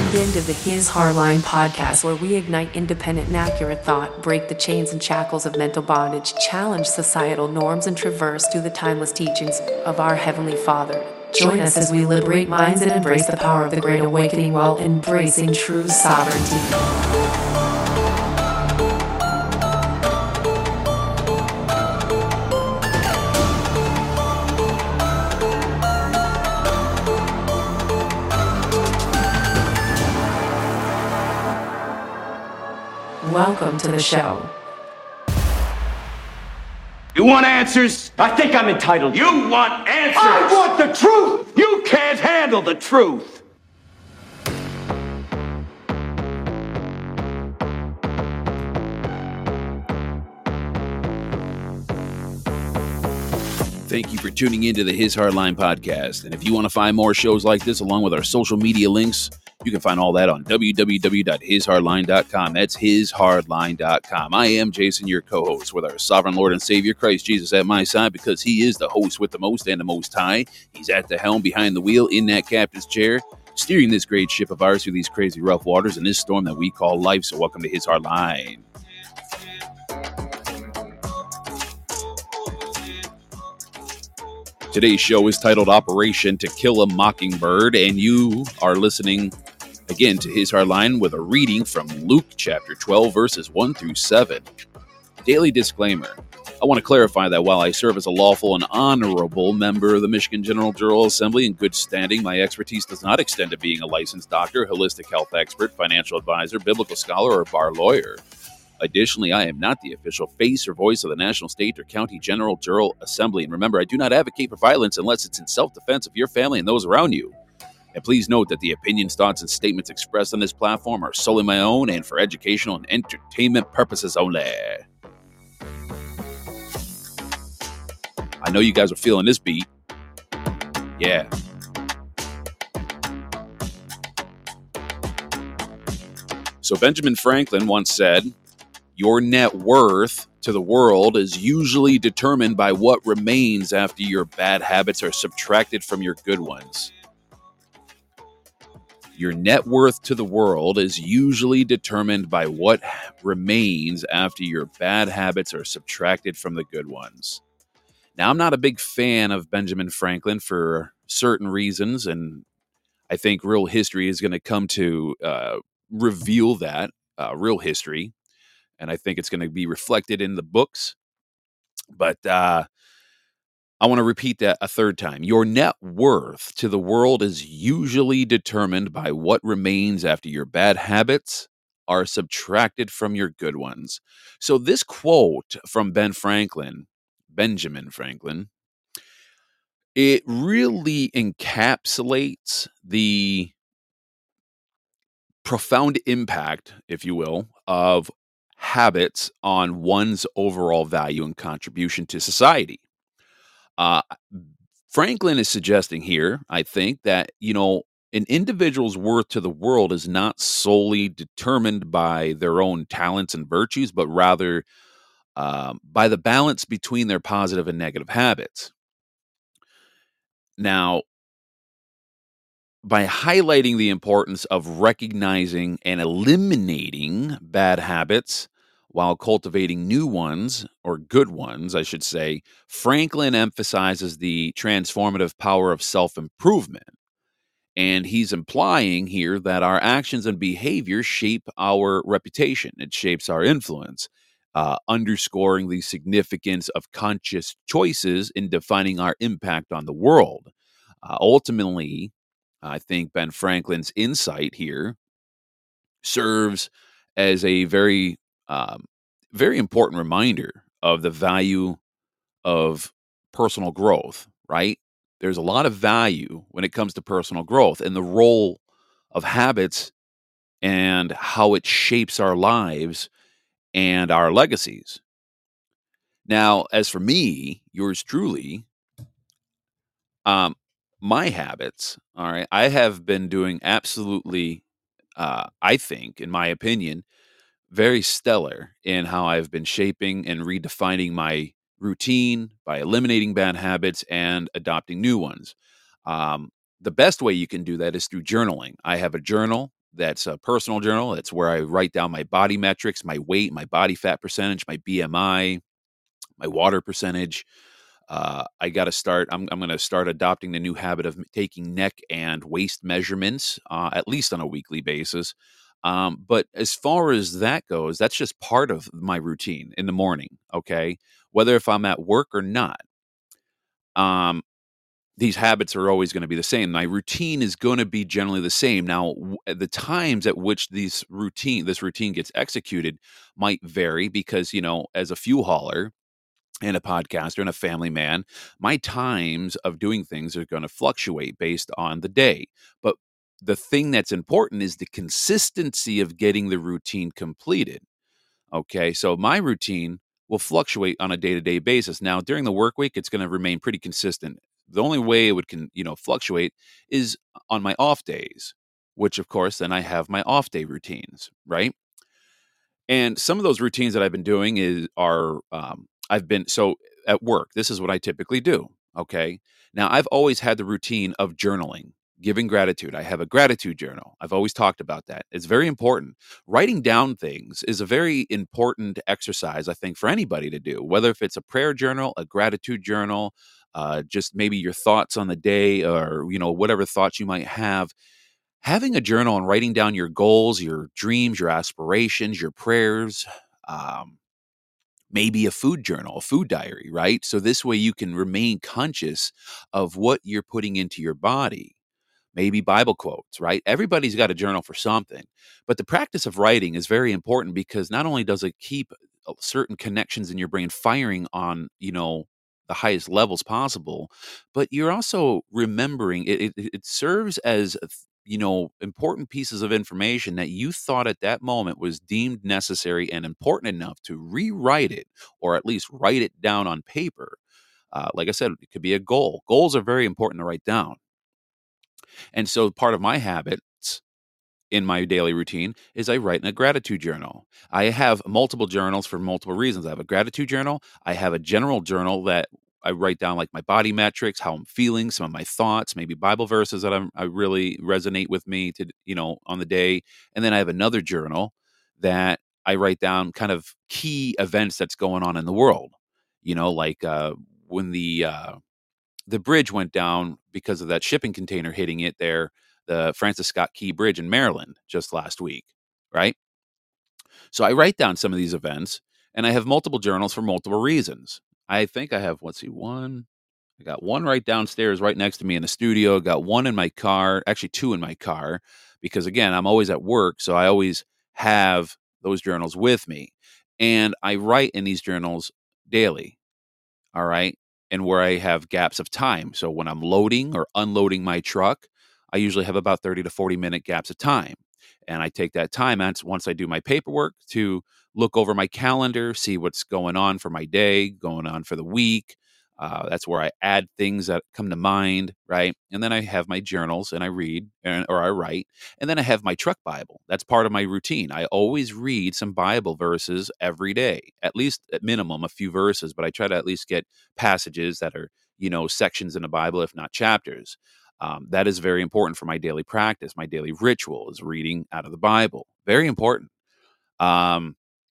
tuned in to the His Hardline podcast, where we ignite independent and accurate thought, break the chains and shackles of mental bondage, challenge societal norms, and traverse through the timeless teachings of our Heavenly Father. Join us as we liberate minds and embrace the power of the Great Awakening while embracing true sovereignty. Welcome to the show. You want answers? I think I'm entitled. You want answers? I want the truth! You can't handle the truth! Thank you for tuning into the His Hardline podcast. And if you want to find more shows like this along with our social media links, you can find all that on www.hishardline.com. That's hishardline.com. I am Jason, your co-host, with our sovereign Lord and Savior, Christ Jesus, at my side, because he is the host with the most and the most high. He's at the helm, behind the wheel, in that captain's chair, steering this great ship of ours through these crazy rough waters and this storm that we call life. So welcome to His Hardline. Today's show is titled Operation to Kill a Mockingbird, and you are listening again to His Hardline with a reading from Luke chapter 12, verses 1 through 7. Daily disclaimer. I want to clarify that while I serve as a lawful and honorable member of the Michigan General Assembly in good standing, my expertise does not extend to being a licensed doctor, holistic health expert, financial advisor, biblical scholar, or bar lawyer. Additionally, I am not the official face or voice of the National, State, or County General Assembly. And remember, I do not advocate for violence unless it's in self-defense of your family and those around you. And please note that the opinions, thoughts, and statements expressed on this platform are solely my own and for educational and entertainment purposes only. I know you guys are feeling this beat. Yeah. So Benjamin Franklin once said, "Your net worth to the world is usually determined by what remains after your bad habits are subtracted from your good ones." Your net worth to the world is usually determined by what remains after your bad habits are subtracted from the good ones. Now, I'm not a big fan of Benjamin Franklin for certain reasons, and I think real history is going to come to reveal that, real history. And I think it's going to be reflected in the books. But I want to repeat that a third time. Your net worth to the world is usually determined by what remains after your bad habits are subtracted from your good ones. So this quote from Benjamin Franklin, it really encapsulates the profound impact, if you will, of habits on one's overall value and contribution to society. Franklin is suggesting here, I think, that, an individual's worth to the world is not solely determined by their own talents and virtues, but rather by the balance between their positive and negative habits. Now, by highlighting the importance of recognizing and eliminating bad habits while cultivating new ones, or good ones, I should say, Franklin emphasizes the transformative power of self-improvement. And he's implying here that our actions and behavior shape our reputation. It shapes our influence, underscoring the significance of conscious choices in defining our impact on the world. Ultimately, I think Ben Franklin's insight here serves as a very, very important reminder of the value of personal growth, right? There's a lot of value when it comes to personal growth and the role of habits and how it shapes our lives and our legacies. Now, as for me, yours truly, my habits, all right, I have been doing absolutely, I think, in my opinion, very stellar in how I've been shaping and redefining my routine by eliminating bad habits and adopting new ones. The best way you can do that is through journaling. I have a journal That's a personal journal. That's where I write down my body metrics, my weight, my body fat percentage, my BMI, my water percentage. I got to start. I'm going to start adopting the new habit of taking neck and waist measurements, at least on a weekly basis. But as far as that goes, that's just part of my routine in the morning. Okay, whether if I'm at work or not, um, these habits are always going to be the same. My routine is going to be generally the same. Now, the times at which this routine gets executed might vary because, as a fuel hauler and a podcaster and a family man, my times of doing things are going to fluctuate based on the day. But the thing that's important is the consistency of getting the routine completed. Okay, so my routine will fluctuate on a day-to-day basis. Now, during the work week, it's going to remain pretty consistent. The only way it would fluctuate is on my off days, which of course then I have my off day routines, right? And some of those routines that I've been doing I've been so at work. This is what I typically do. Okay. Now I've always had the routine of journaling, giving gratitude. I have a gratitude journal. I've always talked about that. It's very important. Writing down things is a very important exercise, I think, for anybody to do, whether if it's a prayer journal, a gratitude journal, just maybe your thoughts on the day or, whatever thoughts you might have. Having a journal and writing down your goals, your dreams, your aspirations, your prayers, um, maybe a food journal, a food diary, right? So this way you can remain conscious of what you're putting into your body. Maybe Bible quotes, right? Everybody's got a journal for something. But the practice of writing is very important because not only does it keep certain connections in your brain firing on, the highest levels possible, but you're also remembering it serves as important pieces of information that you thought at that moment was deemed necessary and important enough to rewrite it or at least write it down on paper. Like I said, it could be a goal. Goals are very important to write down. And so part of my habits in my daily routine is I write in a gratitude journal. I have multiple journals for multiple reasons. I have a gratitude journal. I have a general journal that I write down like my body metrics, how I'm feeling, some of my thoughts, maybe Bible verses that I really resonate with me on the day. And then I have another journal that I write down kind of key events that's going on in the world. Like when the bridge went down because of that shipping container hitting it there, the Francis Scott Key Bridge in Maryland just last week, right? So I write down some of these events and I have multiple journals for multiple reasons. I think I have, I got one right downstairs, right next to me in the studio. Got one in my car, actually two in my car, because again, I'm always at work. So I always have those journals with me. And I write in these journals daily. All right. And where I have gaps of time. So when I'm loading or unloading my truck, I usually have about 30 to 40-minute gaps of time. And I take that time once I do my paperwork to look over my calendar, see what's going on for my day, going on for the week. That's where I add things that come to mind, right? And then I have my journals and I read or I write. And then I have my truck Bible. That's part of my routine. I always read some Bible verses every day, at least at minimum a few verses, but I try to at least get passages that are, sections in the Bible, if not chapters. That is very important for my daily practice. My daily ritual is reading out of the Bible. Very important. Um,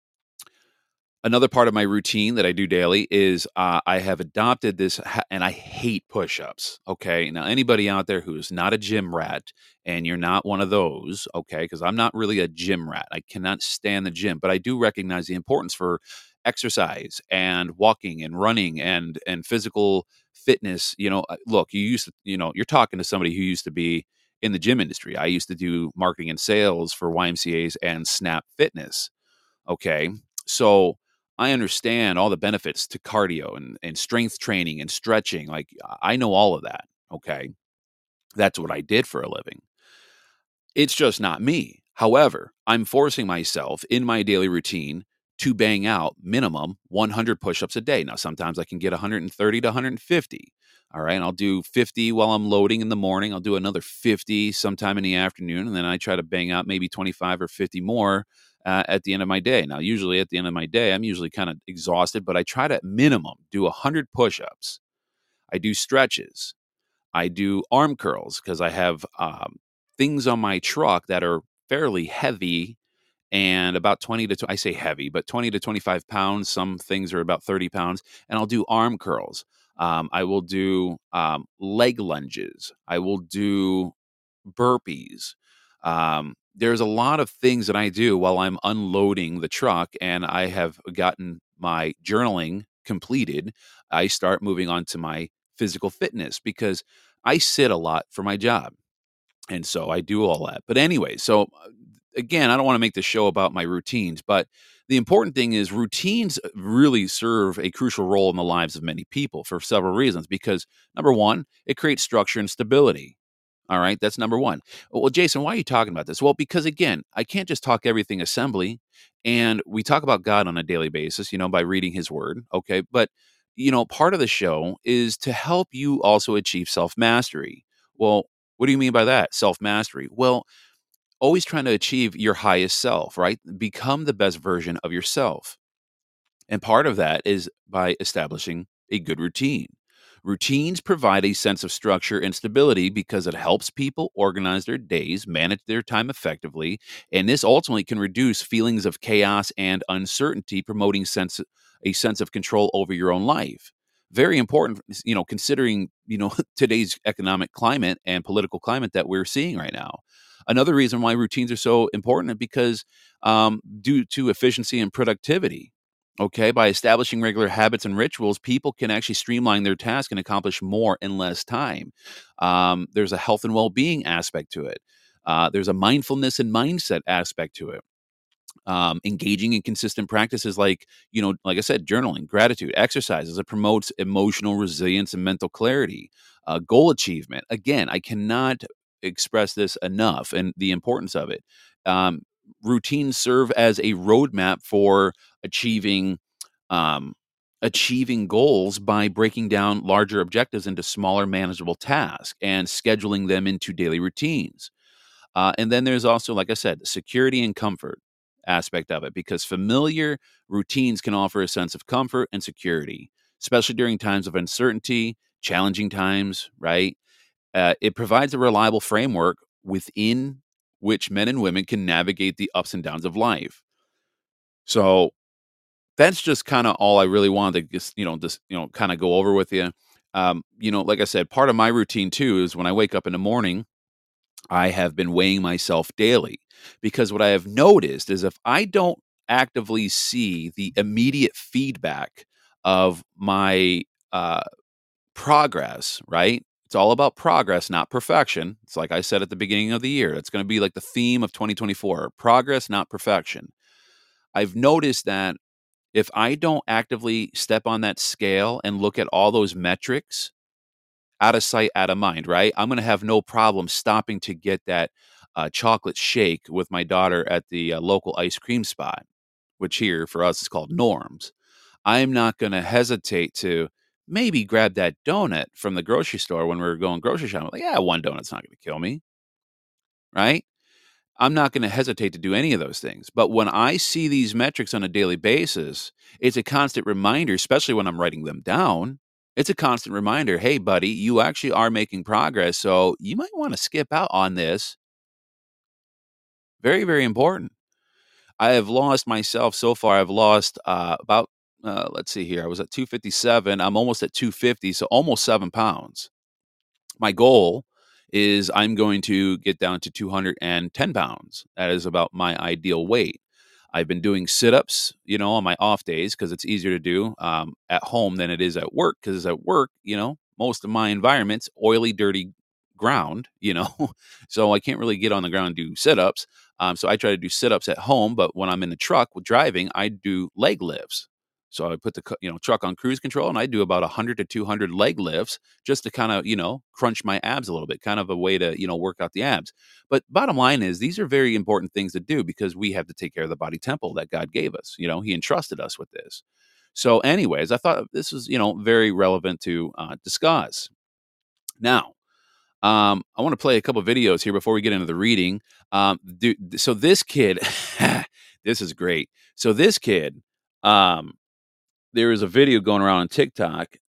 Another part of my routine that I do daily is I have adopted this, and I hate push-ups. Okay, now anybody out there who's not a gym rat, and you're not one of those, okay, because I'm not really a gym rat. I cannot stand the gym, but I do recognize the importance for exercise and walking and running and physical fitness. Look, you're talking to somebody who used to be in the gym industry. I used to do marketing and sales for YMCA's and Snap Fitness. Okay, so I understand all the benefits to cardio and strength training and stretching. Like I know all of that. Okay. That's what I did for a living. It's just not me. However, I'm forcing myself in my daily routine to bang out minimum 100 push-ups a day. Now, sometimes I can get 130 to 150. All right. And I'll do 50 while I'm loading in the morning. I'll do another 50 sometime in the afternoon. And then I try to bang out maybe 25 or 50 more at the end of my day. Now, usually at the end of my day, I'm usually kind of exhausted, but I try to minimum do 100 push-ups. I do stretches. I do arm curls because I have things on my truck that are fairly heavy and about 20 to, I say heavy, but 20 to 25 pounds. Some things are about 30 pounds. And I'll do arm curls. I will do leg lunges. I will do burpees. There's a lot of things that I do while I'm unloading the truck, and I have gotten my journaling completed. I start moving on to my physical fitness because I sit a lot for my job. And so I do all that. But anyway, so again, I don't want to make the show about my routines, but the important thing is routines really serve a crucial role in the lives of many people for several reasons. Because number one, it creates structure and stability. All right, that's number one. Well, Jason, why are you talking about this? Well, because again, I can't just talk everything assembly. And we talk about God on a daily basis, by reading his word. Okay. But, part of the show is to help you also achieve self mastery. Well, what do you mean by that? Self mastery. Well, always trying to achieve your highest self, right? Become the best version of yourself. And part of that is by establishing a good routine. Routines provide a sense of structure and stability because it helps people organize their days, manage their time effectively, and this ultimately can reduce feelings of chaos and uncertainty, promoting a sense of control over your own life. Very important, considering, today's economic climate and political climate that we're seeing right now. Another reason why routines are so important is because due to efficiency and productivity. Okay, by establishing regular habits and rituals, people can actually streamline their task and accomplish more in less time. There's a health and well-being aspect to it. There's a mindfulness and mindset aspect to it. Engaging in consistent practices like I said, journaling, gratitude, exercises. It promotes emotional resilience and mental clarity. Goal achievement. Again, I cannot express this enough and the importance of it. Routines serve as a roadmap for achieving um, achieving goals by breaking down larger objectives into smaller, manageable tasks and scheduling them into daily routines. And then there's also, like I said, the security and comfort aspect of it, because familiar routines can offer a sense of comfort and security, especially during times of uncertainty, challenging times, right? It provides a reliable framework within which men and women can navigate the ups and downs of life. So that's just kind of all I really wanted to kind of go over with you. Like I said, part of my routine too is when I wake up in the morning, I have been weighing myself daily, because what I have noticed is if I don't actively see the immediate feedback of my progress, right? It's all about progress, not perfection. It's like I said at the beginning of the year. It's going to be like the theme of 2024: progress, not perfection. I've noticed that if I don't actively step on that scale and look at all those metrics, out of sight, out of mind, right? I'm going to have no problem stopping to get that chocolate shake with my daughter at the local ice cream spot, which here for us is called Norms. I'm not going to hesitate to maybe grab that donut from the grocery store when we're going grocery shopping. Like, yeah, one donut's not going to kill me, right? I'm not going to hesitate to do any of those things. But when I see these metrics on a daily basis, it's a constant reminder, especially when I'm writing them down. It's a constant reminder, hey, buddy, you actually are making progress. So you might want to skip out on this. Very, very important. I have lost myself so far. I've lost about, let's see here. I was at 257. I'm almost at 250. So almost 7 pounds. My goal is I'm going to get down to 210 pounds. That is about my ideal weight. I've been doing sit-ups, on my off days because it's easier to do at home than it is at work. Because at work, most of my environment's oily, dirty ground, so I can't really get on the ground and do sit-ups. So I try to do sit-ups at home, but when I'm in the truck with driving, I do leg lifts. So I put the truck on cruise control, and I do about 100 to 200 leg lifts just to kind of crunch my abs a little bit, kind of a way to work out the abs. But bottom line is, these are very important things to do because we have to take care of the body temple that God gave us. He entrusted us with this. So, anyways, I thought this was very relevant to discuss. Now, I want to play a couple of videos here before we get into the reading. So this kid, this is great. So this kid. There is a video going around on TikTok,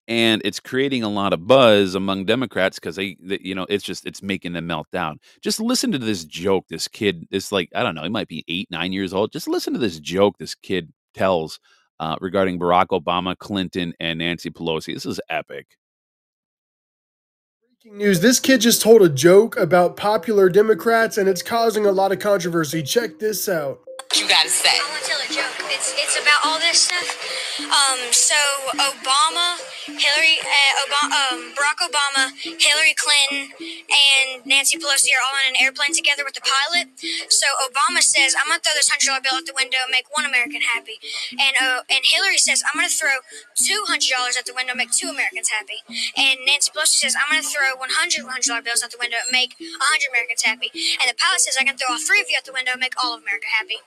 and it's creating a lot of buzz among Democrats because it's making them melt down. Just listen to this joke. This kid, this like I don't know, he might be 8, 9 years old. Just listen to this joke this kid tells regarding Barack Obama, Clinton, and Nancy Pelosi. This is epic. Breaking news: this kid just told a joke about popular Democrats, and it's causing a lot of controversy. Check this out. You gotta say. I want to tell a joke. It's about all this stuff. So Obama, Barack Obama, Hillary Clinton, and Nancy Pelosi are all on an airplane together with the pilot. So Obama says, "I'm gonna throw this $100 bill out the window, and make one American happy," and Hillary says, "I'm gonna throw $200 out the window, make 2 Americans happy," and Nancy Pelosi says, "I'm gonna throw 100 $100 bills out the window, and make 100 Americans happy," and the pilot says, "I can throw all 3 of you out the window, and make all of America happy."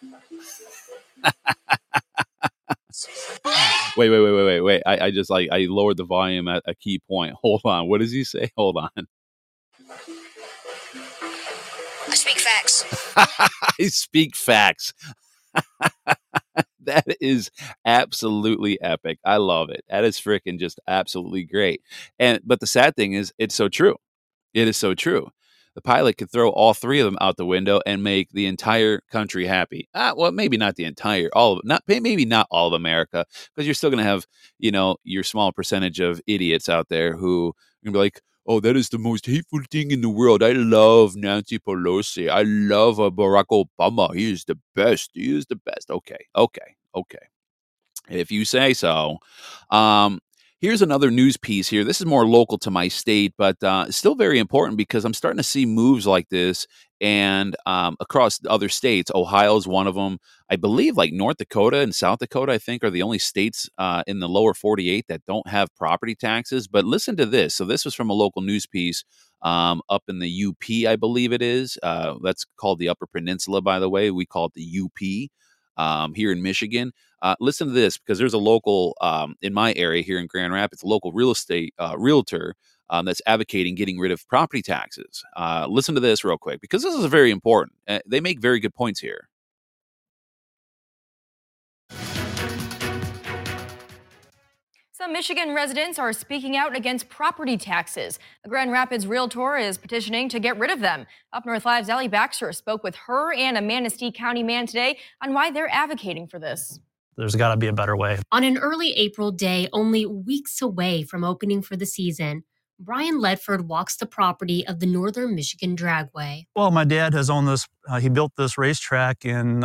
Wait. I lowered the volume at a key point. Hold on. What does he say? Hold on. I speak facts. I speak facts. That is absolutely epic. I love it. That is freaking just absolutely great. But the sad thing is, it's so true. It is so true. The pilot could throw all 3 of them out the window and make the entire country happy. Well, maybe not the entire, maybe not all of America, because you're still going to have, your small percentage of idiots out there who are going to be like, "Oh, that is the most hateful thing in the world. I love Nancy Pelosi. I love Barack Obama. He is the best. He is the best." Okay. If you say so. Here's another news piece here. This is more local to my state, but still very important because I'm starting to see moves like this and across other states. Ohio is one of them. I believe like North Dakota and South Dakota, I think, are the only states in the lower 48 that don't have property taxes. But listen to this. So this was from a local news piece up in the UP, I believe it is. That's called the Upper Peninsula, by the way. We call it the UP here in Michigan. Listen to this because there's a local in my area here in Grand Rapids, a local real estate realtor that's advocating getting rid of property taxes. Listen to this real quick because this is very important. They make very good points here. Some Michigan residents are speaking out against property taxes. A Grand Rapids realtor is petitioning to get rid of them. Up North Live's Allie Baxter spoke with her and a Manistee County man today on why they're advocating for this. There's got to be a better way. On an early April day, only weeks away from opening for the season, Brian Ledford walks the property of the Northern Michigan Dragway. Well, my dad has owned this. He built this racetrack in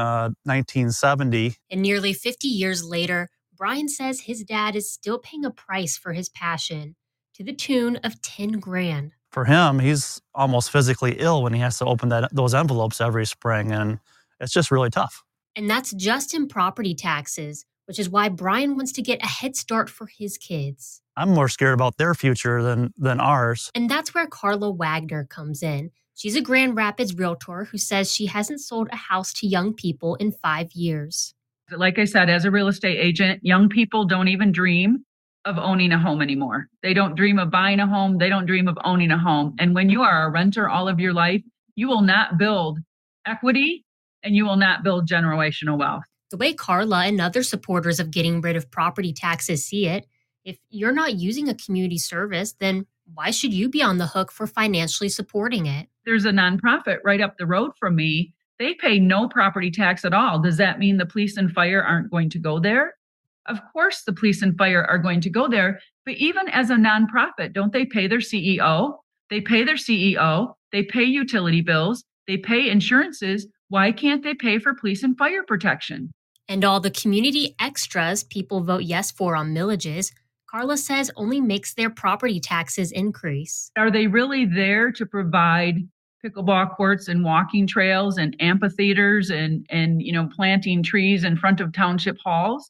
1970. And nearly 50 years later, Brian says his dad is still paying a price for his passion to the tune of $10,000. For him, he's almost physically ill when he has to open those envelopes every spring, and it's just really tough. And that's just in property taxes, which is why Brian wants to get a head start for his kids. I'm more scared about their future than ours. And that's where Carla Wagner comes in. She's a Grand Rapids realtor who says she hasn't sold a house to young people in 5 years. Like I said, as a real estate agent, young people don't even dream of owning a home anymore. They don't dream of buying a home. They don't dream of owning a home. And when you are a renter all of your life, you will not build equity and you will not build generational wealth. The way Carla and other supporters of getting rid of property taxes see it, if you're not using a community service, then why should you be on the hook for financially supporting it? There's a nonprofit right up the road from me. They pay no property tax at all. Does that mean the police and fire aren't going to go there? Of course, the police and fire are going to go there. But even as a nonprofit, don't they pay their CEO? They pay their CEO. They pay utility bills. They pay insurances. Why can't they pay for police and fire protection? And all the community extras people vote yes for on millages, Carla says only makes their property taxes increase. Are they really there to provide pickleball courts and walking trails and amphitheaters and planting trees in front of township halls?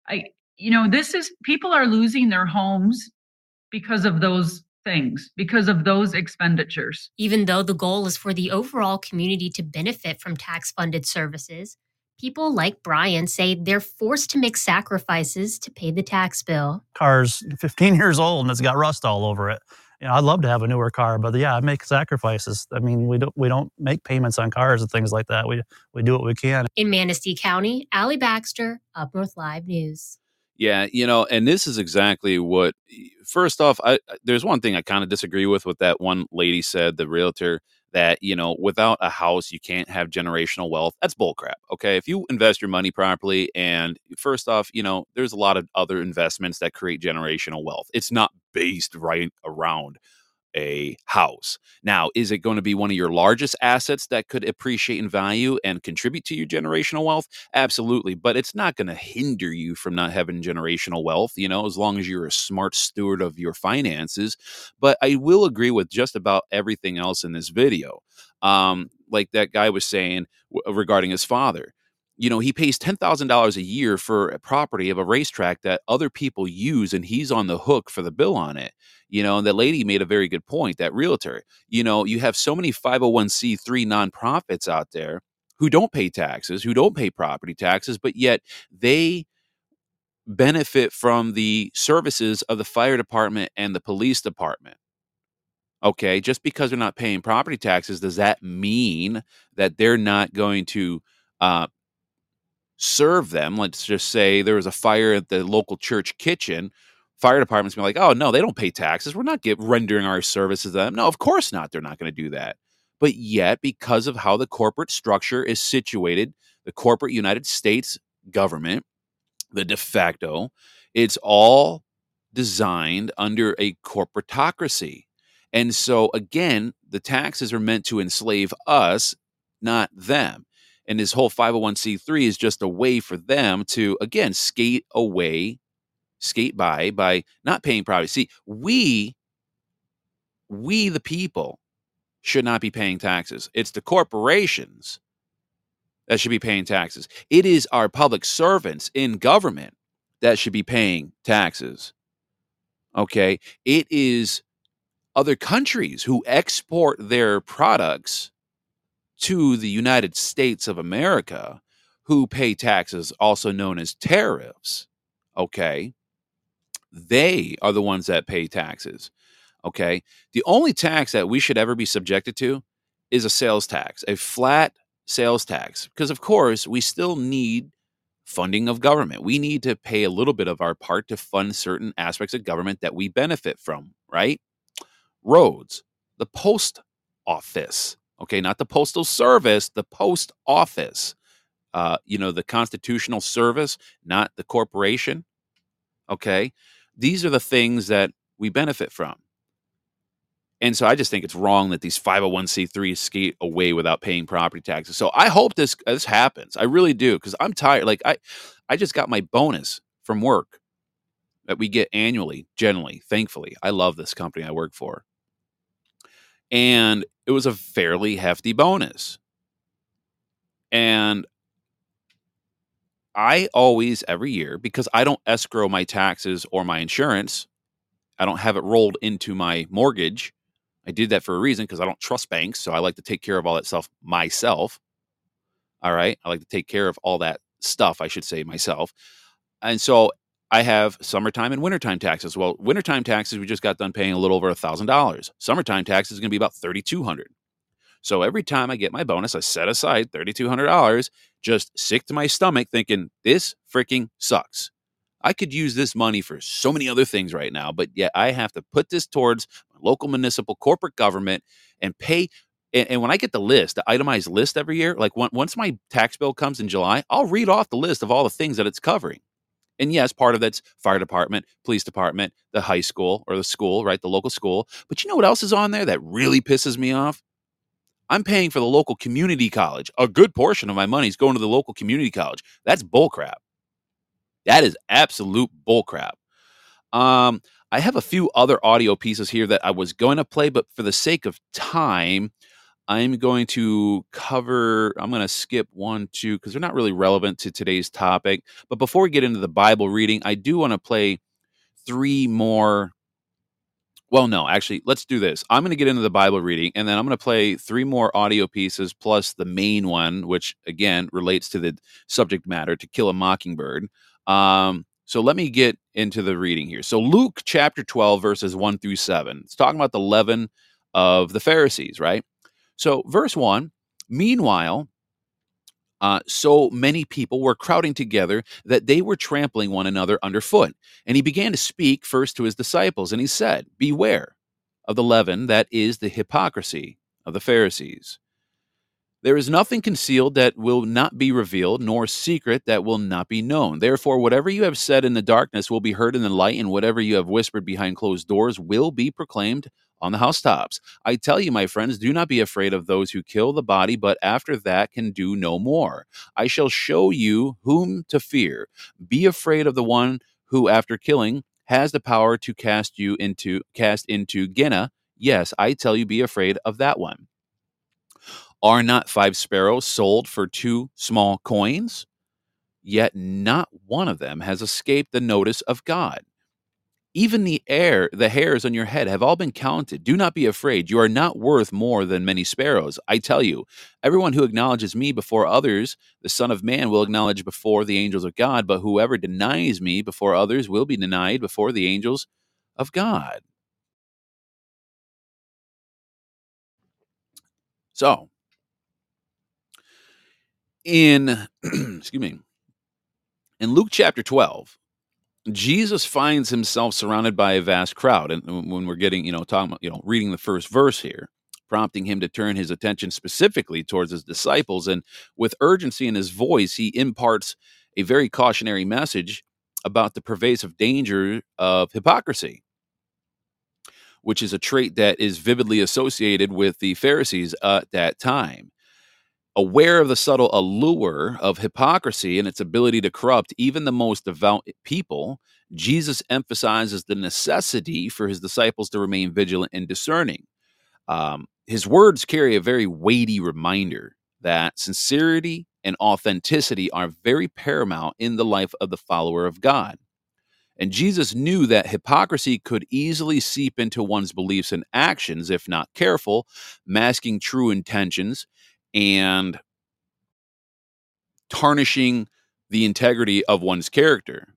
People are losing their homes because of those things, because of those expenditures. Even though the goal is for the overall community to benefit from tax-funded services, people like Brian say they're forced to make sacrifices to pay the tax bill. Car's 15 years old and it's got rust all over it. I'd love to have a newer car, but I make sacrifices. I mean, we don't make payments on cars and things like that. We do what we can. In Manistee County, Allie Baxter, Up North Live News. Yeah, and this is exactly what. First off, there's one thing I kind of disagree with what that one lady said, the realtor, that without a house you can't have generational wealth. That's bullcrap. Okay, if you invest your money properly, and first off, there's a lot of other investments that create generational wealth. It's not based right around a house. Now, is it going to be one of your largest assets that could appreciate in value and contribute to your generational wealth? Absolutely. But it's not going to hinder you from not having generational wealth, as long as you're a smart steward of your finances. But I will agree with just about everything else in this video. Like that guy was saying regarding his father. He pays $10,000 a year for a property of a racetrack that other people use, and he's on the hook for the bill on it. And that lady made a very good point, that realtor. You have so many 501c3 nonprofits out there who don't pay taxes, who don't pay property taxes, but yet they benefit from the services of the fire department and the police department. Okay, just because they're not paying property taxes, does that mean that they're not going to serve them? Let's just say there was a fire at the local church kitchen. Fire department's be like, oh, no, they don't pay taxes. We're not rendering our services to them. No, of course not. They're not going to do that. But yet, because of how the corporate structure is situated, the corporate United States government, the de facto, it's all designed under a corporatocracy. And so, again, the taxes are meant to enslave us, not them. And this whole 501c3 is just a way for them to, again, skate by not paying property. See, we the people should not be paying taxes. It's the corporations that should be paying taxes. It is our public servants in government that should be paying taxes. Okay? It is other countries who export their products to the United States of America who pay taxes, also known as tariffs. Okay? They are the ones that pay taxes. Okay? The only tax that we should ever be subjected to is a sales tax, a flat sales tax. Because, of course, we still need funding of government. We need to pay a little bit of our part to fund certain aspects of government that we benefit from, right? Roads, the post office, okay? Not the postal service, the post office. The constitutional service, not the corporation, okay? These are the things that we benefit from. And so I just think it's wrong that these 501c3s skate away without paying property taxes. So I hope this happens. I really do, because I'm tired. Like I just got my bonus from work that we get annually, generally, thankfully. I love this company I work for. And it was a fairly hefty bonus. And I always, every year, because I don't escrow my taxes or my insurance, I don't have it rolled into my mortgage. I did that for a reason, because I don't trust banks, so I like to take care of all that stuff myself. All right? I like to take care of all that stuff, I should say, myself. And so I have summertime and wintertime taxes. Well, wintertime taxes, we just got done paying a little over $1,000. Summertime taxes is going to be about $3,200. So every time I get my bonus, I set aside $3,200, just sick to my stomach, thinking, this freaking sucks. I could use this money for so many other things right now, but yet I have to put this towards my local municipal corporate government and pay. And when I get the list, the itemized list every year, like once my tax bill comes in July, I'll read off the list of all the things that it's covering. And yes, part of that's fire department, police department, the high school or the school, right? The local school. But you know what else is on there that really pisses me off? I'm paying for the local community college. A good portion of my money is going to the local community college. That's bullcrap. That is absolute bullcrap. I have a few other audio pieces here that I was going to play, but for the sake of time, I'm going to skip 1, 2, because they're not really relevant to today's topic. But before we get into the Bible reading, I do want to play 3 more. Well, no, actually, let's do this. I'm going to get into the Bible reading, and then I'm going to play 3 more audio pieces plus the main one, which, again, relates to the subject matter, To Kill a Mockingbird. So let me get into the reading here. So Luke chapter 12, verses 1 through 7. It's talking about the leaven of the Pharisees, right? So verse 1, meanwhile, So many people were crowding together that they were trampling one another underfoot. And he began to speak first to his disciples, and he said, "Beware of the leaven that is the hypocrisy of the Pharisees. There is nothing concealed that will not be revealed, nor secret that will not be known. Therefore, whatever you have said in the darkness will be heard in the light, and whatever you have whispered behind closed doors will be proclaimed on the housetops. I tell you, my friends, do not be afraid of those who kill the body, but after that can do no more. I shall show you whom to fear. Be afraid of the one who, after killing, has the power to cast into Gehenna. Yes, I tell you, be afraid of that one. Are not 5 sparrows sold for 2 small coins? Yet not one of them has escaped the notice of God. Even the hairs on your head have all been counted. Do not be afraid. You are not worth more than many sparrows. I tell you, everyone who acknowledges me before others, the Son of Man will acknowledge before the angels of God, but whoever denies me before others will be denied before the angels of God." So, in excuse me, in Luke chapter 12, Jesus finds himself surrounded by a vast crowd. And when we're getting, talking about, reading the first verse here, prompting him to turn his attention specifically towards his disciples. And with urgency in his voice, he imparts a very cautionary message about the pervasive danger of hypocrisy, which is a trait that is vividly associated with the Pharisees at that time. Aware of the subtle allure of hypocrisy and its ability to corrupt even the most devout people, Jesus emphasizes the necessity for his disciples to remain vigilant and discerning. His words carry a very weighty reminder that sincerity and authenticity are very paramount in the life of the follower of God. And Jesus knew that hypocrisy could easily seep into one's beliefs and actions if not careful, masking true intentions and tarnishing the integrity of one's character.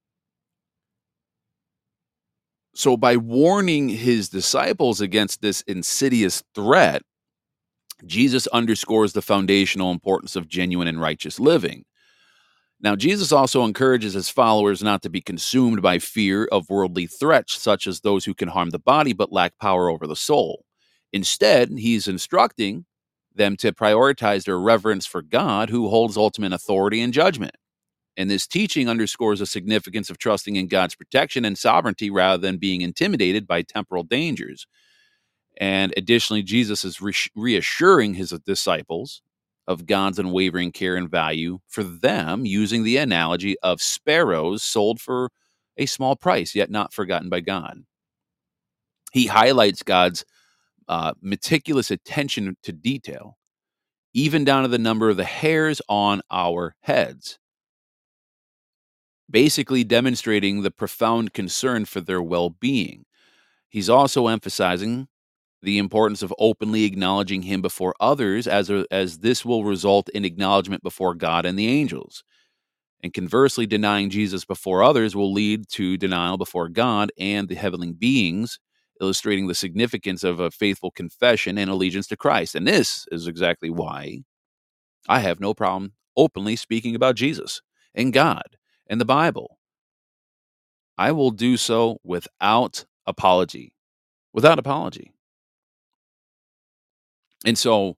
So by warning his disciples against this insidious threat, Jesus underscores the foundational importance of genuine and righteous living. Now, Jesus also encourages his followers not to be consumed by fear of worldly threats, such as those who can harm the body but lack power over the soul. Instead, he's instructing them to prioritize their reverence for God, who holds ultimate authority and judgment. And this teaching underscores the significance of trusting in God's protection and sovereignty rather than being intimidated by temporal dangers. And additionally, Jesus is reassuring his disciples of God's unwavering care and value for them, using the analogy of sparrows sold for a small price, yet not forgotten by God. He highlights God's meticulous attention to detail, even down to the number of the hairs on our heads, basically demonstrating the profound concern for their well-being. He's also emphasizing the importance of openly acknowledging him before others, as this will result in acknowledgement before God and the angels. And conversely, denying Jesus before others will lead to denial before God and the heavenly beings, illustrating the significance of a faithful confession and allegiance to Christ. And this is exactly why I have no problem openly speaking about Jesus and God and the Bible. I will do so without apology. Without apology. And so,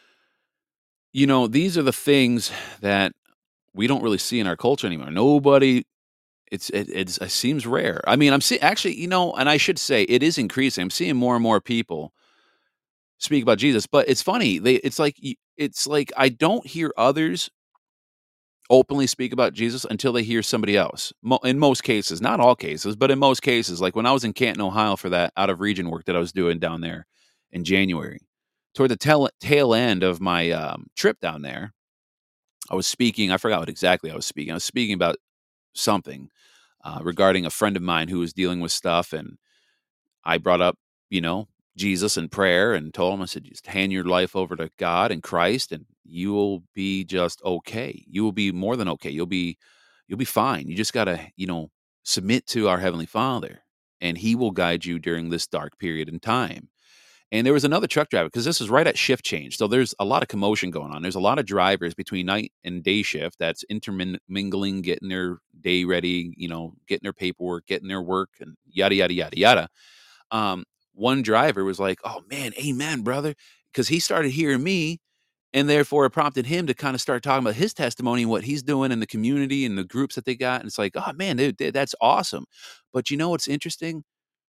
these are the things that we don't really see in our culture anymore. Nobody, it seems rare. I mean, I'm seeing actually, and I should say it is increasing. I'm seeing more and more people speak about Jesus, but it's funny. It's like I don't hear others openly speak about Jesus until they hear somebody else. In most cases, not all cases, but in most cases, like when I was in Canton, Ohio for that out of region work that I was doing down there in January, toward the tail end of my trip down there, I was speaking. I forgot what exactly I was speaking. I was speaking about something regarding a friend of mine who was dealing with stuff, and I brought up, Jesus and prayer, and told him, I said, just hand your life over to God and Christ, and you will be just okay. You will be more than okay. You'll be fine. You just gotta, submit to our Heavenly Father, and He will guide you during this dark period in time. And there was another truck driver, because this is right at shift change. So there's a lot of commotion going on. There's a lot of drivers between night and day shift that's intermingling, getting their day ready, getting their paperwork, getting their work, and yada, yada, yada, yada. One driver was like, "Oh man, amen, brother," because he started hearing me, and therefore it prompted him to kind of start talking about his testimony and what he's doing in the community and the groups that they got. And it's like, oh man, dude, that's awesome. But you know what's interesting?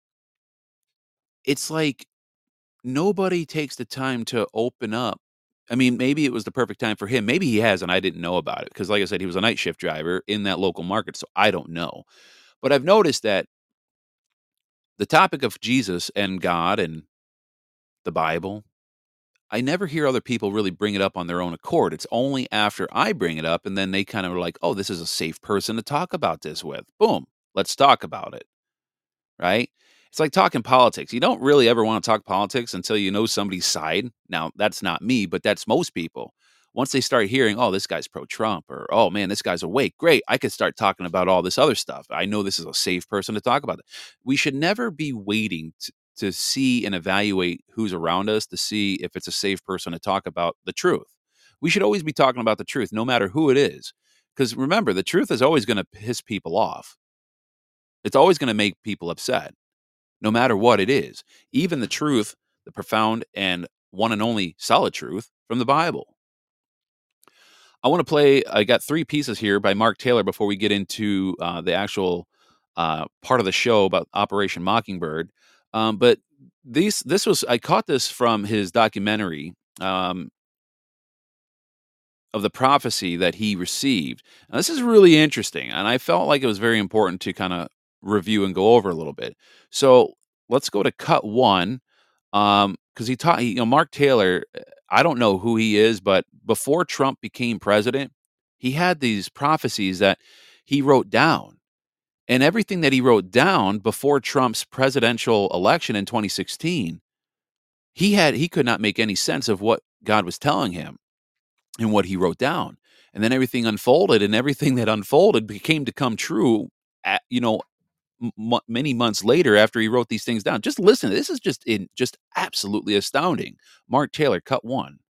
It's like nobody takes the time to open up. I mean, maybe it was the perfect time for him. Maybe he has, and I didn't know about it because, like I said, he was a night shift driver in that local market. So I don't know. But I've noticed that the topic of Jesus and God and the Bible, I never hear other people really bring it up on their own accord. It's only after I bring it up, and then they kind of are like, oh, this is a safe person to talk about this with. Boom, let's talk about it. Right? It's like talking politics. You don't really ever want to talk politics until you know somebody's side. Now, that's not me, but that's most people. Once they start hearing, oh, this guy's pro-Trump, or, oh, man, this guy's awake. Great. I could start talking about all this other stuff. I know this is a safe person to talk about it. We should never be waiting to see and evaluate who's around us to see if it's a safe person to talk about the truth. We should always be talking about the truth, no matter who it is. Because remember, the truth is always going to piss people off. It's always going to make people upset, no matter what it is. Even the truth, the profound and one and only solid truth from the Bible. I got 3 pieces here by Mark Taylor before we get into the actual part of the show about Operation Mockingbird. But I caught this from his documentary of the prophecy that he received. Now, this is really interesting, and I felt like it was very important to kind of review and go over a little bit. So let's go to cut 1. Because he taught, Mark Taylor, I don't know who he is, but before Trump became president, he had these prophecies that he wrote down. And everything that he wrote down before Trump's presidential election in 2016, he could not make any sense of what God was telling him and what he wrote down. And then everything unfolded, and everything that unfolded became to come true at, many months later after he wrote these things down. Just listen. This is just absolutely astounding. Mark Taylor, cut 1.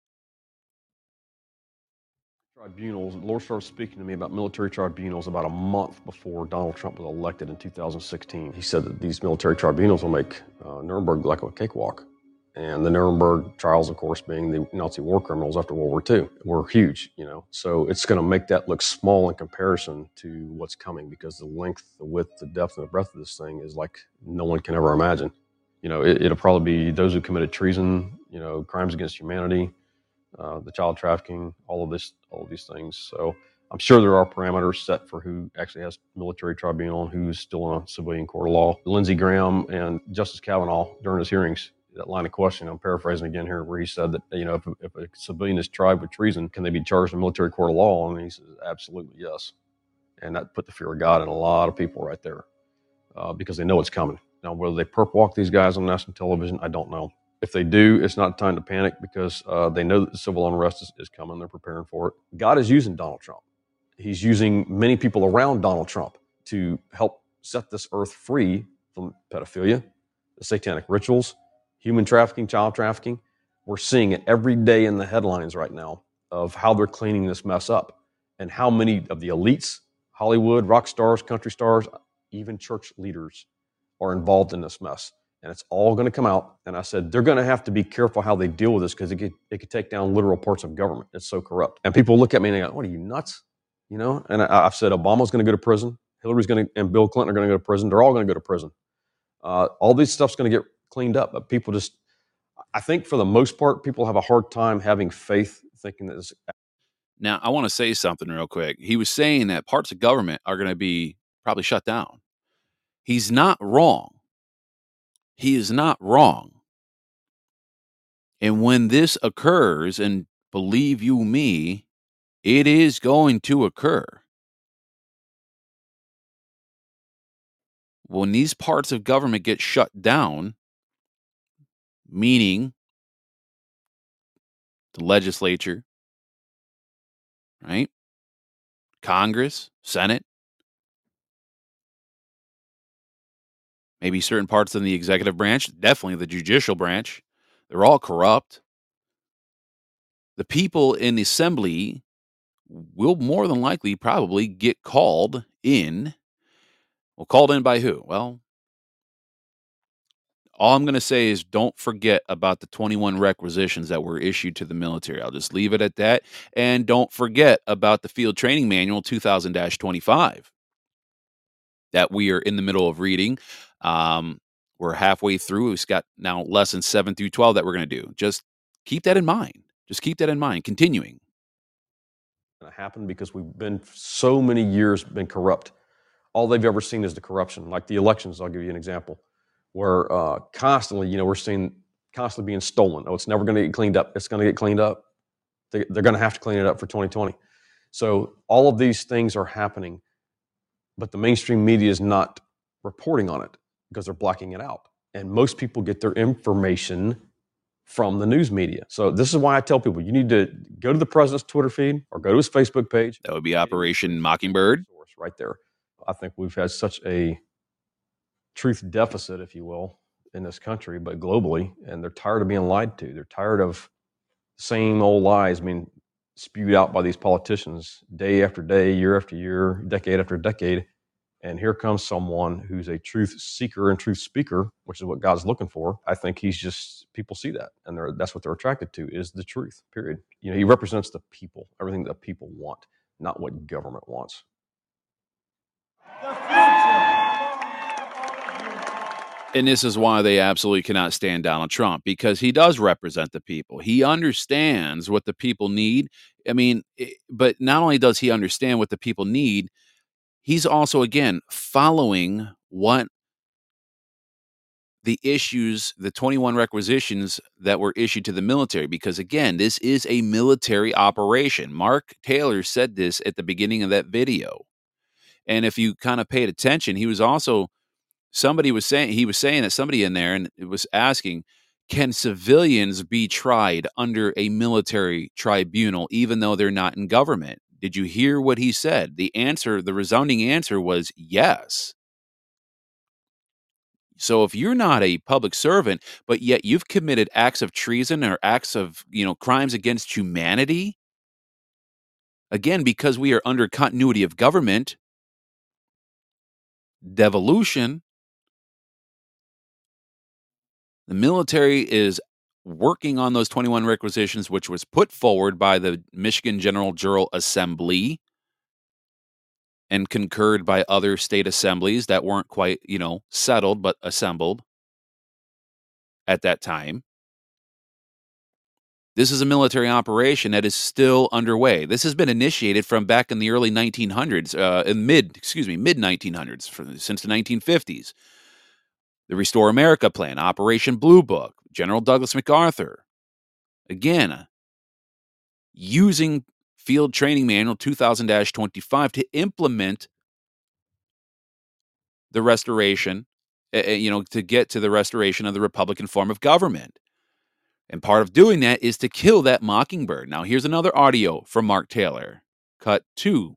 Tribunals. The Lord started speaking to me about military tribunals about a month before Donald Trump was elected in 2016. He said that these military tribunals will make Nuremberg like a cakewalk. And the Nuremberg trials, of course, being the Nazi war criminals after World War II, were huge, So it's going to make that look small in comparison to what's coming, because the length, the width, the depth, and the breadth of this thing is like no one can ever imagine. It'll probably be those who committed treason, crimes against humanity, the child trafficking, all of these things. So I'm sure there are parameters set for who actually has military tribunal and who's still on a civilian court of law. Lindsey Graham and Justice Kavanaugh, during his hearings, that line of question, I'm paraphrasing again here, where he said that, if a civilian is tried with treason, can they be charged in a military court of law? And he says, absolutely yes. And that put the fear of God in a lot of people right there, because they know it's coming. Now, whether they perp walk these guys on national television, I don't know. If they do, it's not time to panic, because they know that the civil unrest is coming. They're preparing for it. God is using Donald Trump. He's using many people around Donald Trump to help set this earth free from pedophilia, the satanic rituals, human trafficking, child trafficking. We're seeing it every day in the headlines right now of how they're cleaning this mess up, and how many of the elites, Hollywood, rock stars, country stars, even church leaders are involved in this mess. And it's all going to come out. And I said, they're going to have to be careful how they deal with this, because it could take down literal parts of government. It's so corrupt. And people look at me and they go, what, are you nuts? And I've said Obama's going to go to prison. Hillary's and Bill Clinton are going to go to prison. They're all going to go to prison. All this stuff's going to get cleaned up. But people I think for the most part, people have a hard time having faith, thinking that this. Now, I want to say something real quick. He was saying that parts of government are going to be probably shut down. He's not wrong. He is not wrong. And when this occurs, and believe you me, it is going to occur. When these parts of government get shut down, meaning the legislature, right? Congress, Senate, maybe certain parts in the executive branch, definitely the judicial branch. They're all corrupt. The people in the assembly will more than likely probably get called in. Well, called in by who? Well, all I'm going to say is don't forget about the 21 requisitions that were issued to the military. I'll just leave it at that. And don't forget about the Field Training Manual 2000-25 that we are in the middle of reading. We're halfway through. We've got now lessons 7 through 12 that we're going to do. Just keep that in mind. Continuing. Going to happen because we've been so many years been corrupt. All they've ever seen is the corruption. Like the elections, I'll give you an example, where constantly, we're seeing constantly being stolen. Oh, it's never going to get cleaned up. It's going to get cleaned up. They're going to have to clean it up for 2020. So all of these things are happening, but the mainstream media is not reporting on it because they're blocking it out. And most people get their information from the news media. So this is why I tell people, you need to go to the president's Twitter feed or go to his Facebook page. That would be Operation Mockingbird. Right there. I think we've had such a truth deficit, if you will, in this country, but globally, and they're tired of being lied to. They're tired of the same old lies being spewed out by these politicians day after day, year after year, decade after decade. And here comes someone who's a truth seeker and truth speaker, which is what God's looking for. I think people see that, and that's what they're attracted to, is the truth, period. He represents the people, everything that people want, not what government wants. And this is why they absolutely cannot stand Donald Trump, because he does represent the people. He understands what the people need. But not only does he understand what the people need, he's also, again, following what the issues, the 21 requisitions that were issued to the military, because, again, this is a military operation. Mark Taylor said this at the beginning of that video. And if you kind of paid attention, he was saying that somebody in there, and it was asking, can civilians be tried under a military tribunal even though they're not in government? Did you hear what he said? The resounding answer was yes. So if you're not a public servant, but yet you've committed acts of treason or acts of, crimes against humanity, again, because we are under continuity of government, devolution, the military is working on those 21 requisitions, which was put forward by the Michigan General Jural Assembly and concurred by other state assemblies that weren't quite, settled, but assembled at that time. This is a military operation that is still underway. This has been initiated from back in the early 1900s, mid-1900s, since the 1950s. The Restore America Plan, Operation Blue Book, General Douglas MacArthur. Again, using Field Training Manual 2000-25 to implement the restoration, to get to the restoration of the Republican form of government. And part of doing that is to kill that mockingbird. Now, here's another audio from Mark Taylor. Cut 2.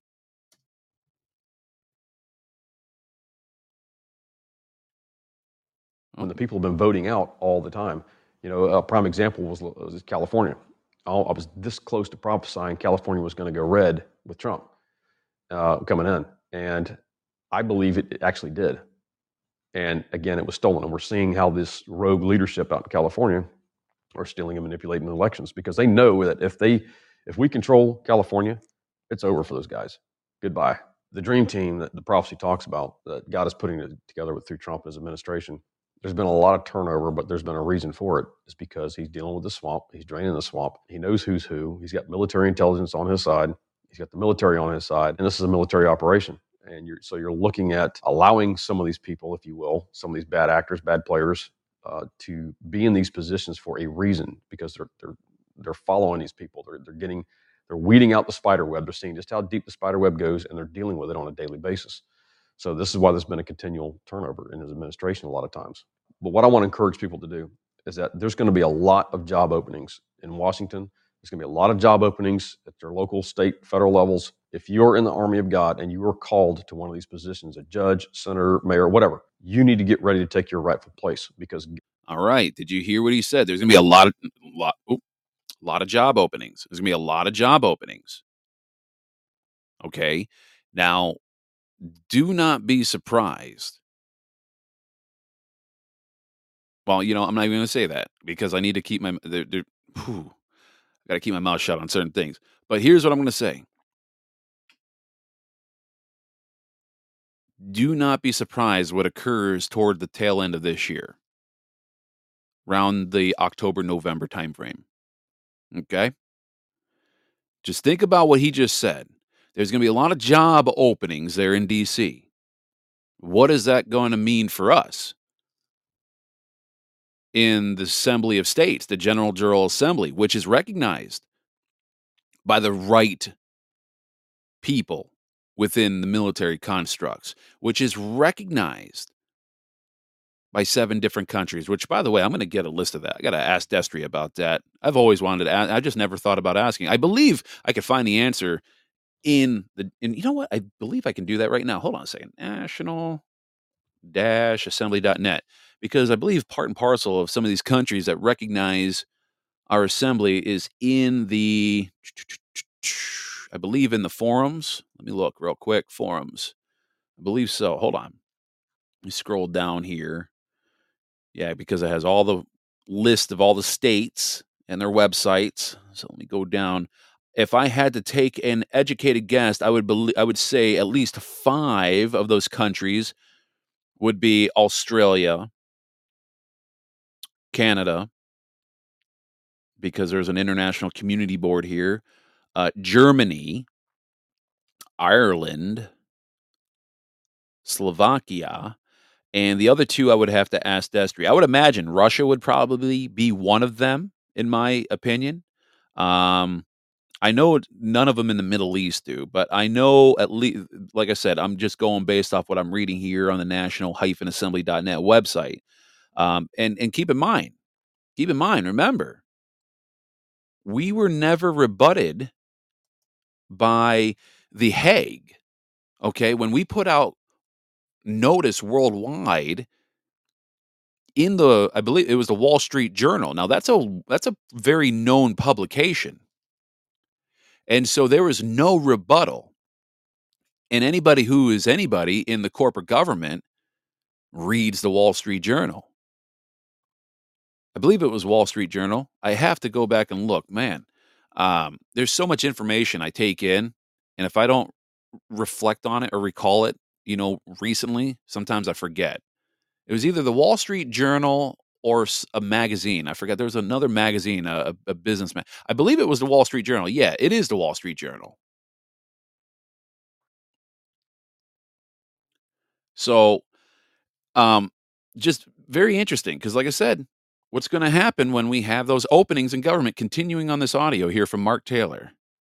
When the people have been voting out all the time. A prime example was California. I was this close to prophesying California was going to go red with Trump coming in. And I believe it actually did. And again, it was stolen. And we're seeing how this rogue leadership out in California are stealing and manipulating the elections, because they know that if we control California, it's over for those guys. Goodbye. The dream team that the prophecy talks about, that God is putting it together through Trump and his administration, there's been a lot of turnover, but there's been a reason for it. It's because he's dealing with the swamp. He's draining the swamp. He knows who's who. He's got military intelligence on his side. He's got the military on his side. And this is a military operation. And you're looking at allowing some of these people, if you will, some of these bad actors, bad players, to be in these positions for a reason, because they're following these people. They're weeding out the spider web. They're seeing just how deep the spider web goes, and they're dealing with it on a daily basis. So this is why there's been a continual turnover in his administration a lot of times. But what I want to encourage people to do is that there's going to be a lot of job openings in Washington. There's going to be a lot of job openings at their local, state, federal levels. If you're in the army of God and you are called to one of these positions, a judge, senator, mayor, whatever, You need to get ready to take your rightful place because All right. Did you hear what he said? There's going to be a lot of job openings. There's going to be a lot of job openings. Okay. Now, do not be surprised. Well, I'm not even going to say that because I need to keep my got to keep my mouth shut on certain things. But here's what I'm going to say. Do not be surprised what occurs toward the tail end of this year, around the October-November timeframe. Okay? Just think about what he just said. There's going to be a lot of job openings there in D.C. What is that going to mean for us in the Assembly of States, the General Assembly, which is recognized by the right people within the military constructs, which is recognized by 7 different countries, which, by the way, I'm going to get a list of that. I got to ask Destry about that. I've always wanted to ask. I just never thought about asking. I believe I could find the answer in you know what? I believe I can do that right now. Hold on a second. National-assembly.net. Because I believe part and parcel of some of these countries that recognize our assembly is in the, I believe in the forums. Let me look real quick. Forums. I believe so. Hold on. Let me scroll down here. Yeah, because it has all the list of all the states and their websites. So let me go down. If I had to take an educated guess, I would say at least 5 of those countries would be Australia, Canada, because there's an international community board here, Germany, Ireland, Slovakia, and the other 2 I would have to ask Destry. I would imagine Russia would probably be one of them, in my opinion. I know none of them in the Middle East do, but I know at least, like I said, I'm just going based off what I'm reading here on the national-assembly.net website. And keep in mind, remember, we were never rebutted by The Hague. Okay, when we put out notice worldwide in I believe it was the Wall Street Journal. Now that's a very known publication. And so there was no rebuttal. And anybody who is anybody in the corporate government reads the Wall Street Journal. I believe it was Wall Street Journal. I have to go back and look. Man, there's so much information I take in. And if I don't reflect on it or recall it, recently, sometimes I forget. It was either the Wall Street Journal or a magazine. I forgot. There was another magazine, a businessman. I believe it was the Wall Street Journal. Yeah, it is the Wall Street Journal. So, just very interesting because, like I said, what's going to happen when we have those openings in government? Continuing on this audio here from Mark Taylor.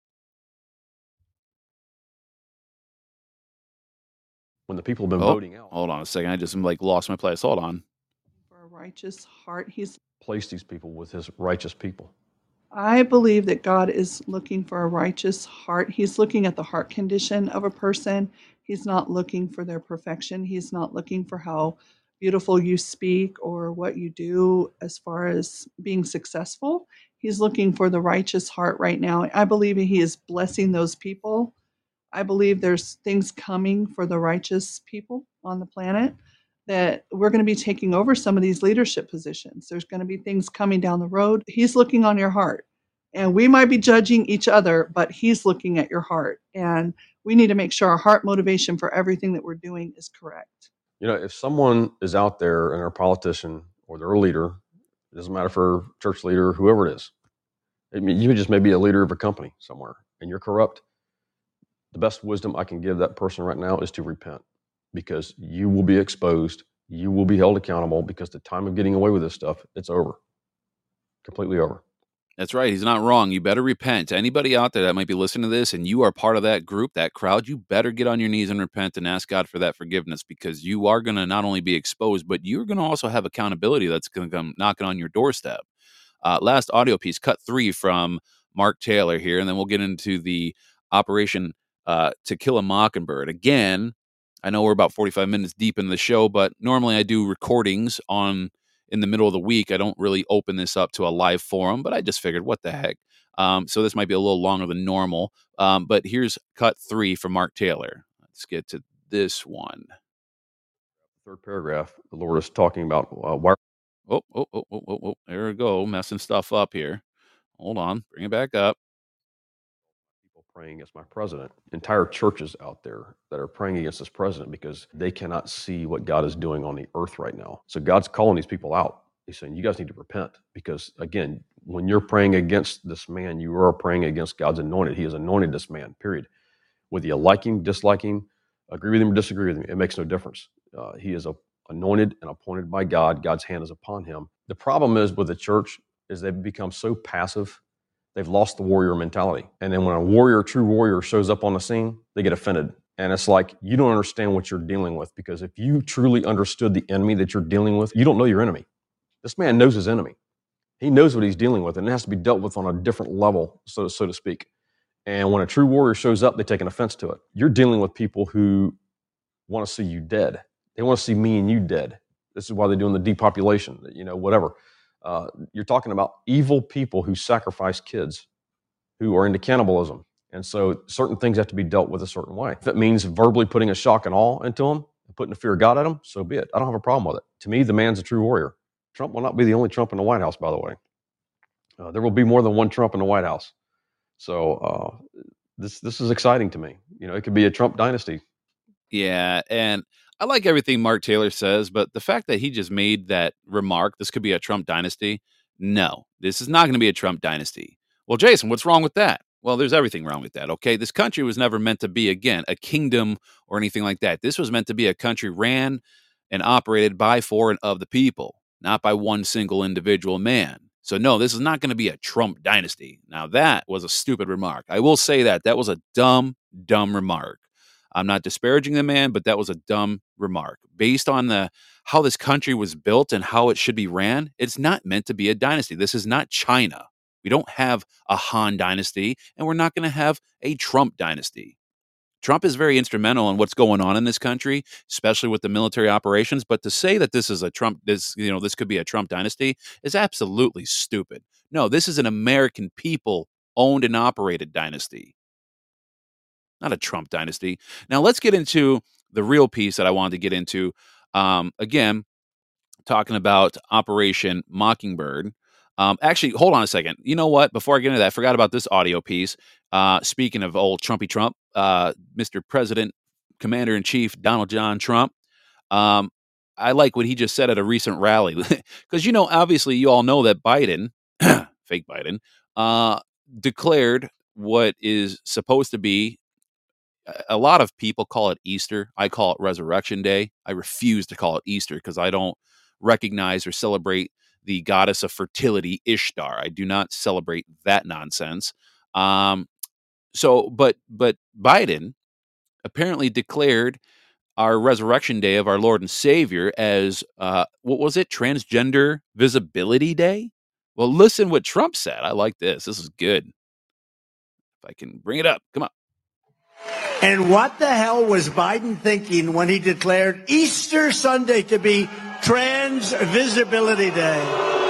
When the people have been voting out. Hold on a second. I just lost my place. Hold on. For a righteous heart, he's placed these people with his righteous people. I believe that God is looking for a righteous heart. He's looking at the heart condition of a person. He's not looking for their perfection. He's not looking for how beautiful you speak or what you do as far as being successful. He's looking for the righteous heart right now. I believe he is blessing those people. I believe there's things coming for the righteous people on the planet, that we're going to be taking over some of these leadership positions. There's going to be things coming down the road. He's looking on your heart. And we might be judging each other, but he's looking at your heart. And we need to make sure our heart motivation for everything that we're doing is correct. If someone is out there and they're a politician or they're a leader, it doesn't matter for church leader, whoever it is. I mean, you just may be a leader of a company somewhere and you're corrupt. The best wisdom I can give that person right now is to repent, because you will be exposed. You will be held accountable, because the time of getting away with this stuff, it's over. Completely over. That's right. He's not wrong. You better repent. Anybody out there that might be listening to this and you are part of that group, that crowd, you better get on your knees and repent and ask God for that forgiveness, because you are going to not only be exposed, but you're going to also have accountability that's going to come knocking on your doorstep. Last audio piece, cut 3 from Mark Taylor here, and then we'll get into the Operation To Kill a Mockingbird. Again, I know we're about 45 minutes deep in the show, but normally I do recordings in the middle of the week. I don't really open this up to a live forum, but I just figured, what the heck? So this might be a little longer than normal. But here's cut 3 from Mark Taylor. Let's get to this one. Third paragraph, the Lord is talking about why. Oh, there we go. Messing stuff up here. Hold on. Bring it back up. People praying against my president. Entire churches out there that are praying against this president because they cannot see what God is doing on the earth right now. So God's calling these people out. He's saying, you guys need to repent because, again, when you're praying against this man, you are praying against God's anointed. He has anointed this man, period. Whether you like him, dislike him, agree with him, or disagree with him, it makes no difference. He is anointed and appointed by God. God's hand is upon him. The problem is with the church is they've become so passive, they've lost the warrior mentality. And then when a true warrior shows up on the scene, they get offended. And it's like, you don't understand what you're dealing with, because if you truly understood the enemy that you're dealing with, you don't know your enemy. This man knows his enemy. He knows what he's dealing with, and it has to be dealt with on a different level, so to speak. And when a true warrior shows up, they take an offense to it. You're dealing with people who want to see you dead. They want to see me and you dead. This is why they're doing the depopulation, whatever. You're talking about evil people who sacrifice kids, who are into cannibalism. And so certain things have to be dealt with a certain way. If it means verbally putting a shock and awe into them, and putting the fear of God at them, so be it. I don't have a problem with it. To me, the man's a true warrior. Trump will not be the only Trump in the White House, by the way. There will be more than one Trump in the White House. So this is exciting to me. It could be a Trump dynasty. Yeah, and I like everything Mark Taylor says, but the fact that he just made that remark, this could be a Trump dynasty, no, this is not going to be a Trump dynasty. Well, Jason, what's wrong with that? Well, there's everything wrong with that, okay? This country was never meant to be, again, a kingdom or anything like that. This was meant to be a country ran and operated by, for, and of the people, not by one single individual man. So, no, this is not going to be a Trump dynasty. Now, that was a stupid remark. I will say that. That was a dumb remark. I'm not disparaging the man, but that was a dumb remark. Based on how this country was built and how it should be ran, it's not meant to be a dynasty. This is not China. We don't have a Han dynasty, and we're not going to have a Trump dynasty. Trump is very instrumental in what's going on in this country, especially with the military operations. But to say that this is a Trump, this could be a Trump dynasty is absolutely stupid. No, this is an American people owned and operated dynasty, not a Trump dynasty. Now let's get into the real piece that I wanted to get into. Again, talking about Operation Mockingbird. Actually, hold on a second. You know what? Before I get into that, I forgot about this audio piece. Speaking of old Trumpy Trump, Mr. President, Commander-in-Chief Donald John Trump. I like what he just said at a recent rally. Because, obviously you all know that Biden, fake Biden, declared what is supposed to be, a lot of people call it Easter. I call it Resurrection Day. I refuse to call it Easter because I don't recognize or celebrate the goddess of fertility, Ishtar. I do not celebrate that nonsense. But Biden apparently declared our Resurrection Day of our Lord and Savior as, what was it? Transgender Visibility Day? Well, listen what Trump said. I like this. This is good. If I can bring it up. Come on. And what the hell was Biden thinking when he declared Easter Sunday to be Trans Visibility Day?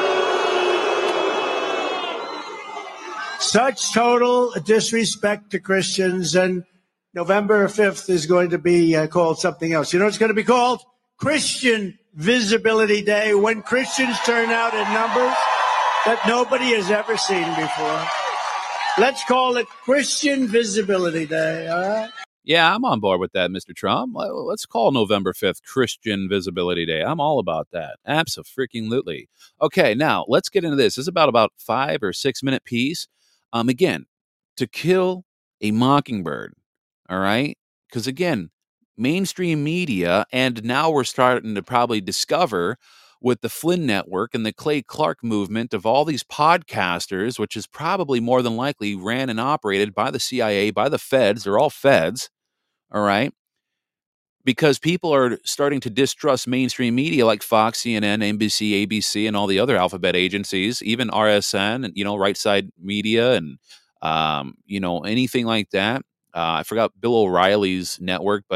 Such total disrespect to Christians, and November 5th is going to be called something else. You know it's going to be called? Christian Visibility Day, when Christians turn out in numbers that nobody has ever seen before. Let's call it Christian Visibility Day, all right? Yeah, I'm on board with that, Mr. Trump. Let's call November 5th Christian Visibility Day. I'm all about that. Abso-freaking-lutely. Okay, now let's get into this. This is about 5 or 6 minute piece. Again, to kill a mockingbird, all right? Because again, mainstream media, and now we're starting to probably discover with the Flynn Network and the Clay Clark movement of all these podcasters, which is probably more than likely ran and operated by the CIA, by the feds. They're all feds, all right? Because people are starting to distrust mainstream media like Fox, CNN, NBC, ABC, and all the other alphabet agencies, even RSN and, Right Side Media and, anything like that. I forgot Bill O'Reilly's network, but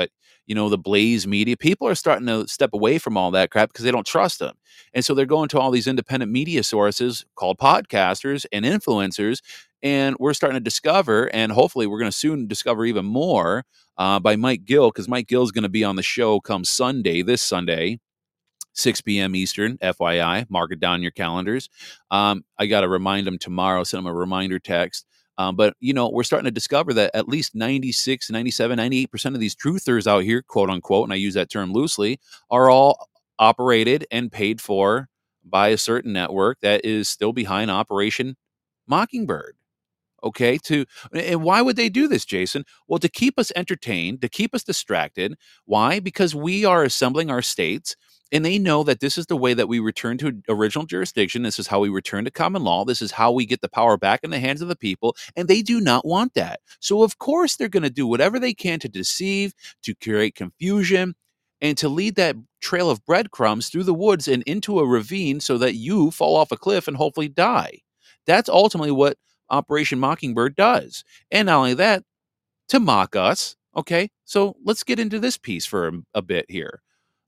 the Blaze Media. People are starting to step away from all that crap because they don't trust them. And so they're going to all these independent media sources called podcasters and influencers. And we're starting to discover, and hopefully we're going to soon discover even more by Mike Gill, because Mike Gill is going to be on the show come this Sunday, 6 p.m. Eastern, FYI. Mark it down in your calendars. I got to remind him tomorrow, send him a reminder text. But, we're starting to discover that at least 96, 97, 98% of these truthers out here, quote unquote, and I use that term loosely, are all operated and paid for by a certain network that is still behind Operation Mockingbird. Okay, and why would they do this, Jason? Well, to keep us entertained, to keep us distracted. Why? Because we are assembling our states, and they know that this is the way that we return to original jurisdiction. This is how we return to common law. This is how we get the power back in the hands of the people, and they do not want that. So, of course, they're going to do whatever they can to deceive, to create confusion, and to lead that trail of breadcrumbs through the woods and into a ravine so that you fall off a cliff and hopefully die. That's ultimately what Operation Mockingbird does. And not only that, to mock us. Okay, so let's get into this piece for a bit here.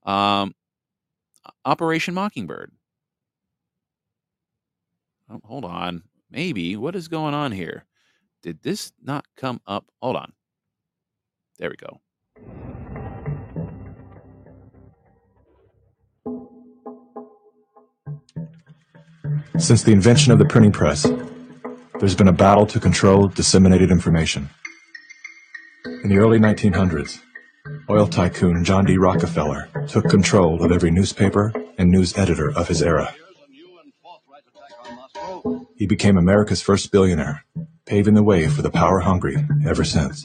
Operation Mockingbird. Oh, hold on. Maybe. What is going on here? Did this not come up? Hold on. There we go. Since the invention of the printing press, there's been a battle to control disseminated information. In the early 1900s, oil tycoon John D. Rockefeller took control of every newspaper and news editor of his era. He became America's first billionaire, paving the way for the power-hungry ever since.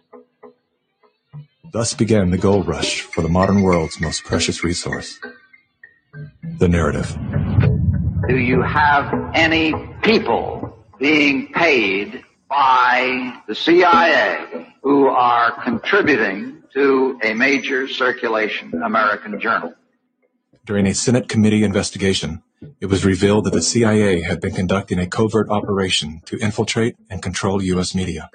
Thus began the gold rush for the modern world's most precious resource, the narrative. Do you have any people being paid by the CIA who are contributing to a major circulation American journal? During a Senate committee investigation, it was revealed that the CIA had been conducting a covert operation to infiltrate and control U.S. media.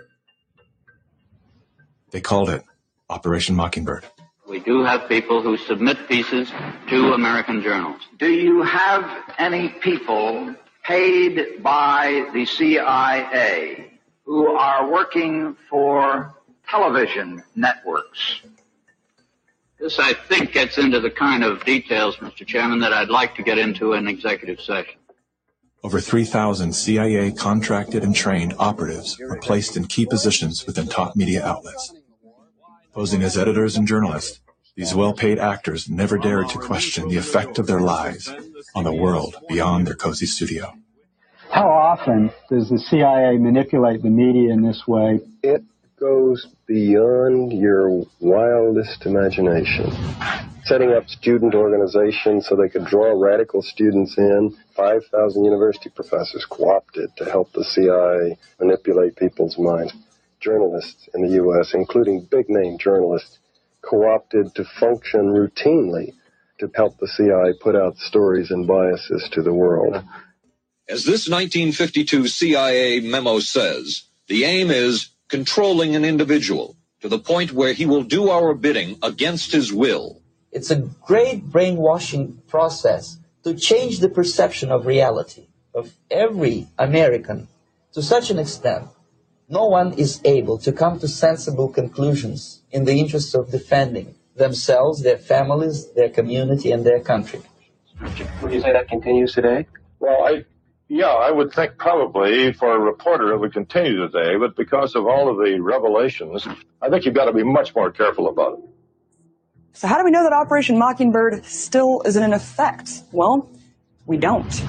They called it Operation Mockingbird. We do have people who submit pieces to American journals. Do you have any people paid by the CIA who are working for television networks? This, I think, gets into the kind of details, Mr. Chairman, that I'd like to get into in executive session. Over 3,000 CIA contracted and trained operatives were placed in key positions within top media outlets. Posing as editors and journalists, these well-paid actors never dared to question the effect of their lives on the world beyond their cozy studio. How often does the CIA manipulate the media in this way? It goes beyond your wildest imagination. Setting up student organizations so they could draw radical students in. 5,000 university professors co-opted to help the CIA manipulate people's minds. Journalists in the U.S., including big-name journalists, co-opted to function routinely to help the CIA put out stories and biases to the world. As this 1952 CIA memo says, the aim is controlling an individual to the point where he will do our bidding against his will. It's a great brainwashing process to change the perception of reality of every American to such an extent no one is able to come to sensible conclusions in the interest of defending themselves, their families, their community, and their country. Would you say that continues today? Well, I would think probably for a reporter it would continue today, but because of all of the revelations, I think you've got to be much more careful about it. So how do we know that Operation Mockingbird still isn't in effect? Well, we don't.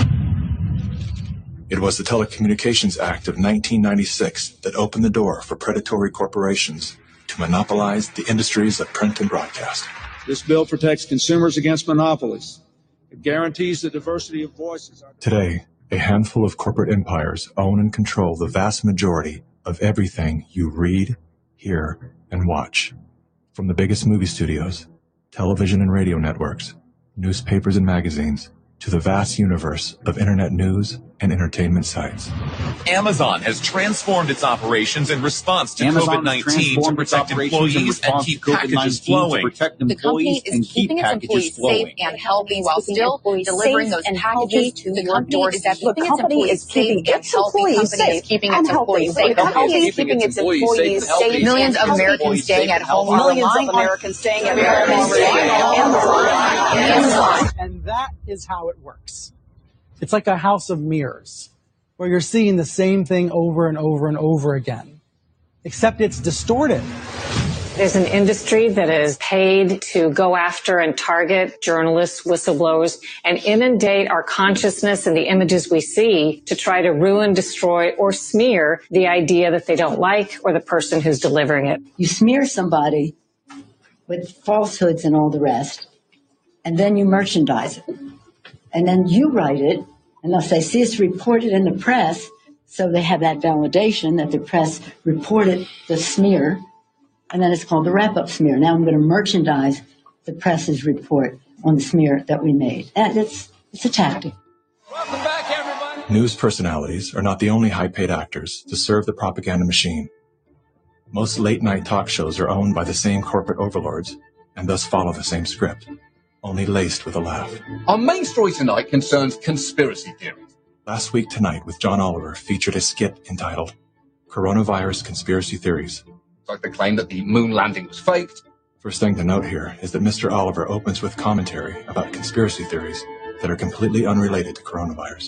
It was the Telecommunications Act of 1996 that opened the door for predatory corporations to monopolize the industries of print and broadcast. This bill protects consumers against monopolies. It guarantees the diversity of voices. Today, a handful of corporate empires own and control the vast majority of everything you read, hear, and watch. From the biggest movie studios, television and radio networks, newspapers and magazines, to the vast universe of internet news and entertainment sites. Amazon has transformed its operations in response to COVID-19 to protect employees and keep packages flowing. The company is keeping its employees safe and healthy while still delivering those packages to your doorstep. The company is keeping its employees safe and healthy. The company is keeping its employees safe. Millions of Americans staying at home are relying on Amazon. And that is how it works. It's like a house of mirrors, where you're seeing the same thing over and over and over again, except it's distorted. There's an industry that is paid to go after and target journalists, whistleblowers, and inundate our consciousness and the images we see to try to ruin, destroy, or smear the idea that they don't like or the person who's delivering it. You smear somebody with falsehoods and all the rest, and then you merchandise it. And then you write it, and if they see it's reported in the press, so they have that validation that the press reported the smear, and then it's called the wrap-up smear. Now I'm going to merchandise the press's report on the smear that we made. And it's a tactic. Welcome back, everybody. News personalities are not the only high-paid actors to serve the propaganda machine. Most late-night talk shows are owned by the same corporate overlords and thus follow the same script, only laced with a laugh. Our main story tonight concerns conspiracy theories. Last Week Tonight with John Oliver featured a skit entitled Coronavirus Conspiracy Theories. Like the claim that the moon landing was faked. First thing to note here is that Mr. Oliver opens with commentary about conspiracy theories that are completely unrelated to coronavirus.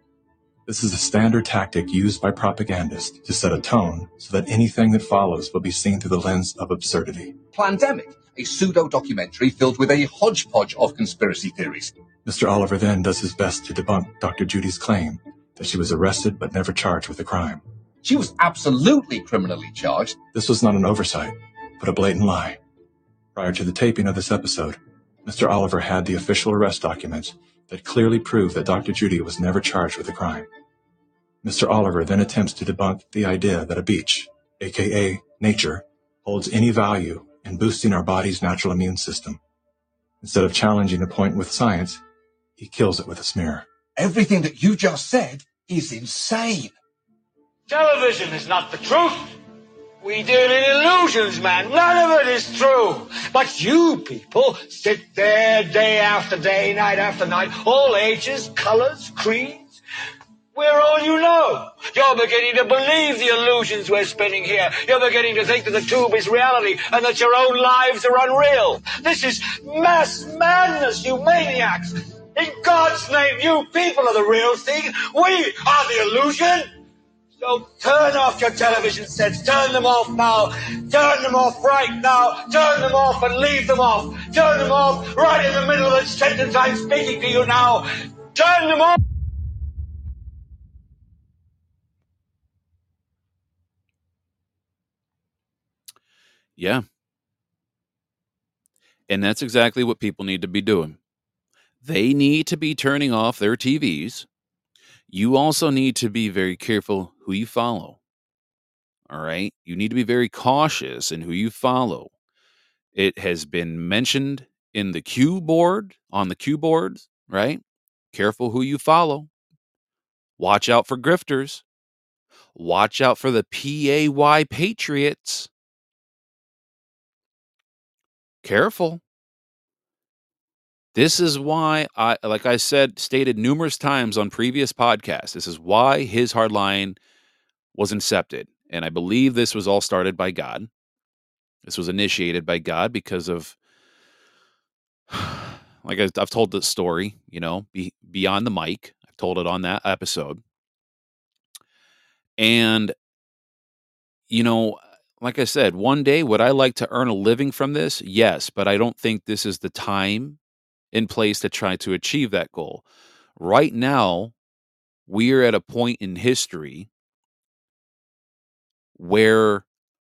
This is a standard tactic used by propagandists to set a tone so that anything that follows will be seen through the lens of absurdity. Plandemic, a pseudo-documentary filled with a hodgepodge of conspiracy theories. Mr. Oliver then does his best to debunk Dr. Judy's claim that she was arrested but never charged with a crime. She was absolutely criminally charged. This was not an oversight, but a blatant lie. Prior to the taping of this episode, Mr. Oliver had the official arrest documents that clearly prove that Dr. Judy was never charged with a crime. Mr. Oliver then attempts to debunk the idea that a beach, aka nature, holds any value in boosting our body's natural immune system. Instead of challenging a point with science, he kills it with a smear. Everything that you just said is insane. Television is not the truth. We deal in illusions, man. None of it is true. But you people sit there day after day, night after night, all ages, colors, creeds. We're all you know. You're beginning to believe the illusions we're spinning here. You're beginning to think that the tube is reality and that your own lives are unreal. This is mass madness, you maniacs. In God's name, you people are the real thing. We are the illusion. So turn off your television sets. Turn them off now. Turn them off right now. Turn them off and leave them off. Turn them off right in the middle of the sentence I'm speaking to you now. Turn them off. Yeah. And that's exactly what people need to be doing. They need to be turning off their TVs. You also need to be very careful who you follow. All right? You need to be very cautious in who you follow. It has been mentioned in the Q board, on the Q boards, right? Careful who you follow. Watch out for grifters. Watch out for the PAY patriots. Careful. This is why like I stated numerous times on previous podcasts, this is why his hardline was incepted. And I believe this was all started by God. This was initiated by God because of, like I've told this story, beyond the mic. I've told it on that episode. And, like I said, one day, would I like to earn a living from this? Yes, but I don't think this is the time and place to try to achieve that goal. Right now, we are at a point in history where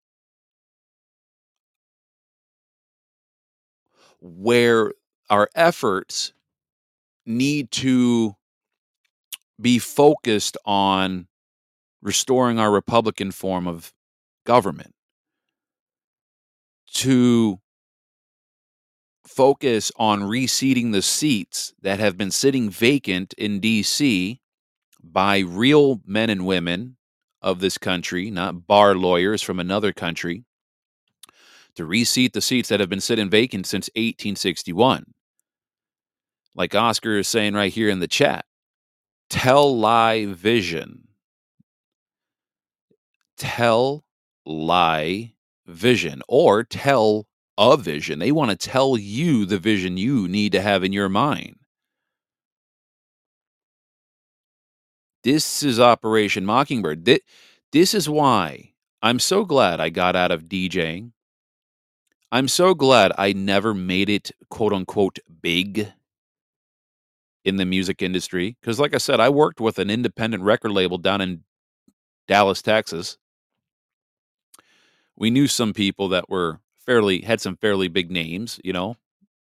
our efforts need to be focused on restoring our Republican form of government, to focus on reseating the seats that have been sitting vacant in D.C. by real men and women of this country, not bar lawyers from another country, to reseat the seats that have been sitting vacant since 1861. Like Oscar is saying right here in the chat, tell lie vision. Tell lie vision, or tell a vision. They want to tell you the vision you need to have in your mind. This is Operation Mockingbird. This is why I'm so glad I got out of DJing. I'm so glad I never made it, quote unquote, big in the music industry. Because like I said, I worked with an independent record label down in Dallas, Texas. We knew some people that had some fairly big names, you know.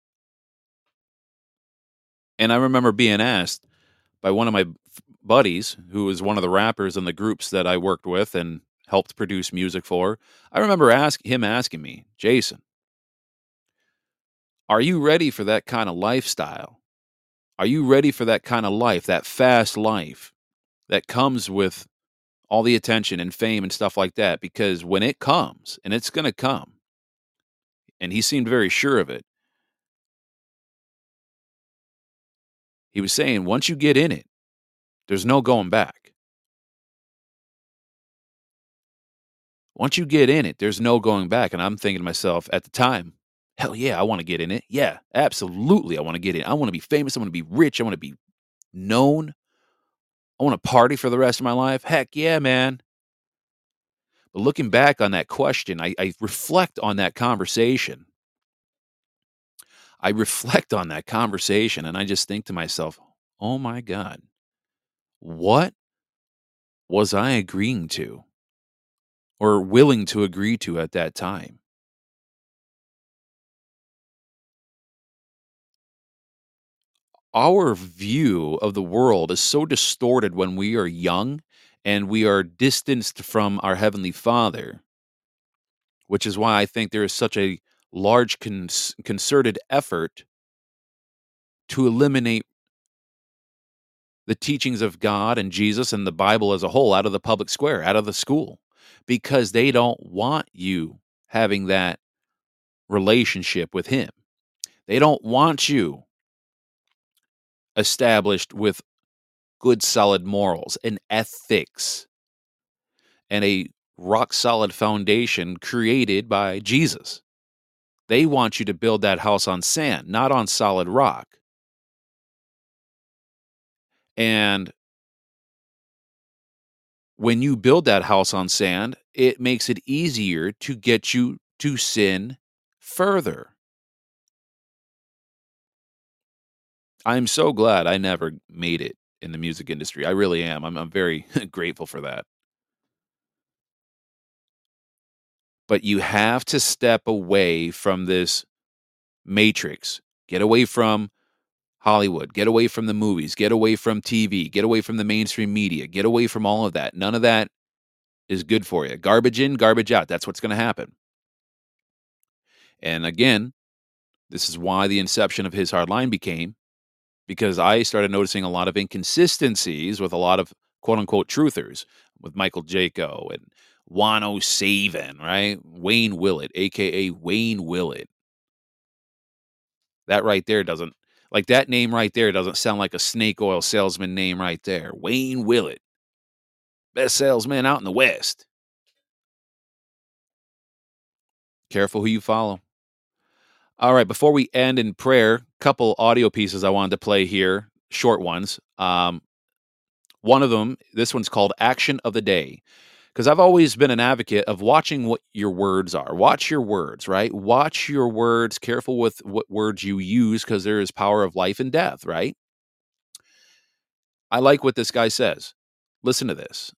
And I remember being asked by one of my buddies, who was one of the rappers in the groups that I worked with and helped produce music for. I remember him asking me, Jason, are you ready for that kind of lifestyle? Are you ready for that kind of life, that fast life that comes with all the attention and fame and stuff like that? Because when it comes, and it's going to come, and he seemed very sure of it, he was saying, once you get in it, there's no going back. Once you get in it, there's no going back. And I'm thinking to myself at the time, hell yeah, I want to get in it. Yeah, absolutely, I want to get in. I want to be famous. I want to be rich. I want to be known. I want to party for the rest of my life. Heck yeah, man. But looking back on that question, I reflect on that conversation. And I just think to myself, oh my God, what was I agreeing to or willing to agree to at that time? Our view of the world is so distorted when we are young and we are distanced from our Heavenly Father, which is why I think there is such a large concerted effort to eliminate the teachings of God and Jesus and the Bible as a whole out of the public square, out of the school, because they don't want you having that relationship with Him. They don't want you established with good, solid morals and ethics and a rock-solid foundation created by Jesus. They want you to build that house on sand, not on solid rock. And when you build that house on sand, it makes it easier to get you to sin further. I'm so glad I never made it in the music industry. I really am. I'm very grateful for that. But you have to step away from this matrix. Get away from Hollywood. Get away from the movies. Get away from TV. Get away from the mainstream media. Get away from all of that. None of that is good for you. Garbage in, garbage out. That's what's going to happen. And again, this is why the inception of His Hard Line became, because I started noticing a lot of inconsistencies with a lot of quote-unquote truthers, with Michael Jaco and Wano Saven, right? Wayne Willett, a.k.a. Wayne Willett. That right there doesn't, like that name right there doesn't sound like a snake oil salesman name right there. Wayne Willett. Best salesman out in the West. Careful who you follow. All right, before we end in prayer, a couple audio pieces I wanted to play here, short ones. One of them, this one's called Action of the Day, because I've always been an advocate of watching what your words are. Watch your words, right? Watch your words. Careful with what words you use, because there is power of life and death, right? I like what this guy says. Listen to this.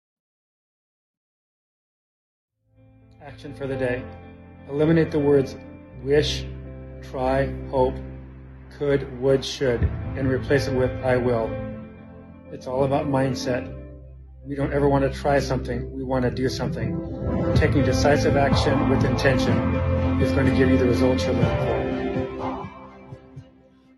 Action for the day. Eliminate the words wish, try, hope, could, would, should, and replace it with I will. It's all about mindset. We don't ever want to try something. We want to do something. Taking decisive action with intention is going to give you the results you're looking for.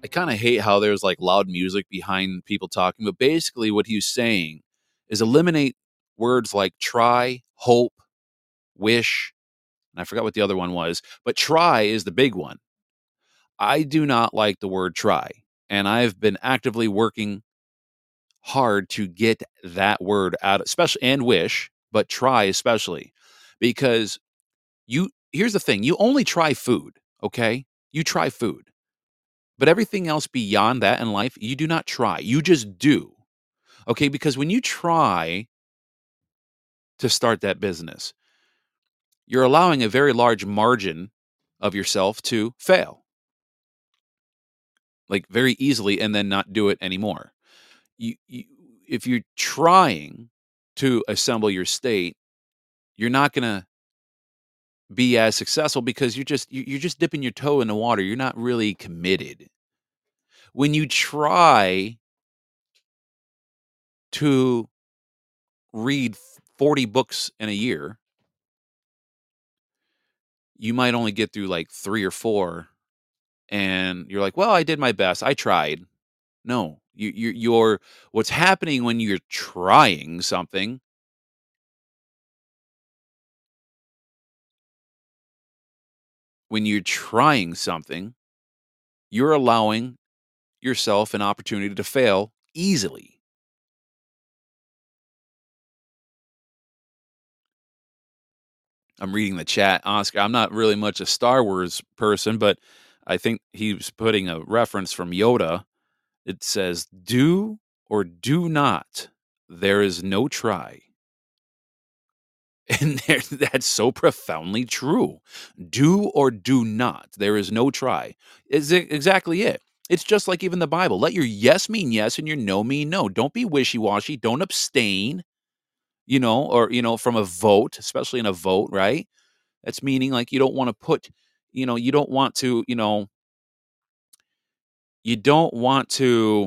I kind of hate how there's like loud music behind people talking, but basically what he's saying is eliminate words like try, hope, wish, and I forgot what the other one was, but try is the big one. I do not like the word try, and I've been actively working hard to get that word out, especially, and wish, but try especially, because here's the thing, you only try food, okay? You try food. But everything else beyond that in life, you do not try. You just do. Okay? Because when you try to start that business, you're allowing a very large margin of yourself to fail. Like very easily, and then not do it anymore. If you're trying to assemble your state, you're not going to be as successful because you're just dipping your toe in the water. You're not really committed. When you try to read 40 books in a year, you might only get through like 3 or 4, and you're like, well, I did my best. I tried. No, you're what's happening when you're trying something. When you're trying something, you're allowing yourself an opportunity to fail easily. I'm reading the chat, Oscar. I'm not really much a Star Wars person, but I think he was putting a reference from Yoda. It says, do or do not. There is no try. And that's so profoundly true. Do or do not. There is no try. Is exactly it. It's just like even the Bible. Let your yes mean yes and your no mean no. Don't be wishy-washy. Don't abstain, from a vote, especially in a vote, right? That's meaning like you don't want to put, you don't want to, you don't want to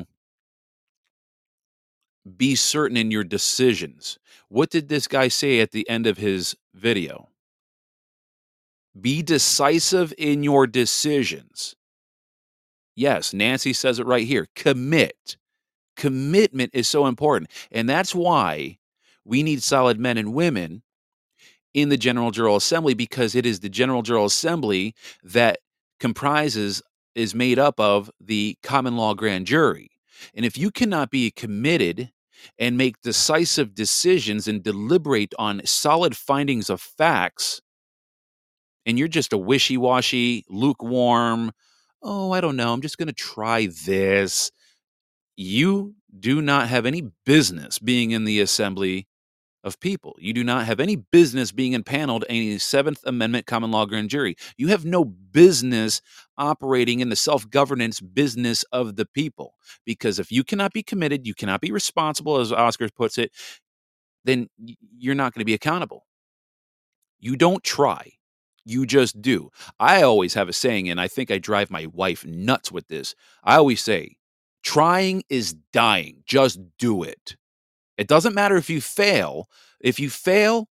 be certain in your decisions. What did this guy say at the end of his video? Be decisive in your decisions. Yes, Nancy says it right here. Commit. Commitment is so important. And that's why we need solid men and women in the General General Assembly, because it is the General General Assembly that is made up of the common law grand jury. And if you cannot be committed and make decisive decisions and deliberate on solid findings of facts, and you're just a wishy-washy, lukewarm, oh, I don't know, I'm just going to try this, you do not have any business being in the assembly of people. You do not have any business being impaneled in a 7th Amendment common law grand jury. You have no business operating in the self-governance business of the people. Because if you cannot be committed, you cannot be responsible, as Oscar puts it, then you're not going to be accountable. You don't try. You just do. I always have a saying, and I think I drive my wife nuts with this. I always say, trying is dying. Just do it. It doesn't matter if you fail. If you fail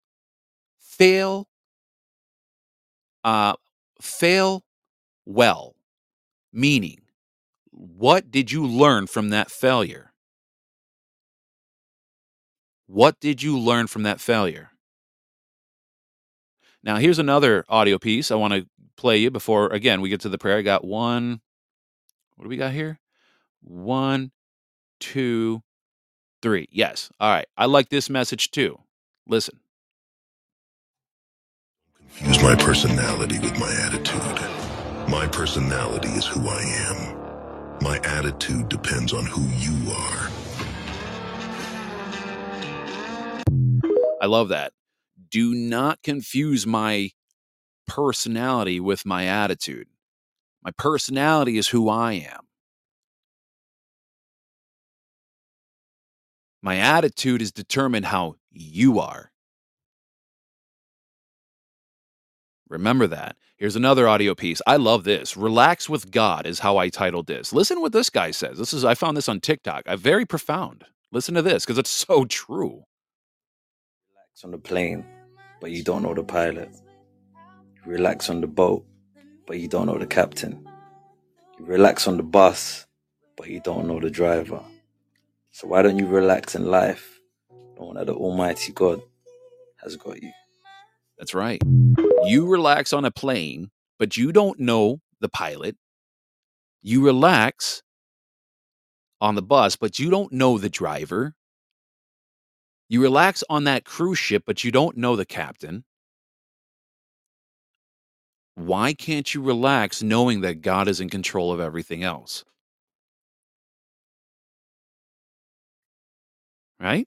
well. Meaning, what did you learn from that failure? What did you learn from that failure? Now, here's another audio piece I want to play you before, again, we get to the prayer. I got one. What do we got here? 1, 2, 3. Yes. All right. I like this message too. Listen. Confuse my personality with my attitude. My personality is who I am. My attitude depends on who you are. I love that. Do not confuse my personality with my attitude. My personality is who I am. My attitude is determined how you are. Remember that. Here's another audio piece. I love this. Relax with God is how I titled this. Listen what this guy says. I found this on TikTok. Very profound. Listen to this because it's so true. Relax on the plane, but you don't know the pilot. You relax on the boat, but you don't know the captain. You relax on the bus, but you don't know the driver. So why don't you relax in life, knowing that the Almighty God has got you? That's right. You relax on a plane, but you don't know the pilot. You relax on the bus, but you don't know the driver. You relax on that cruise ship, but you don't know the captain. Why can't you relax knowing that God is in control of everything else? Right?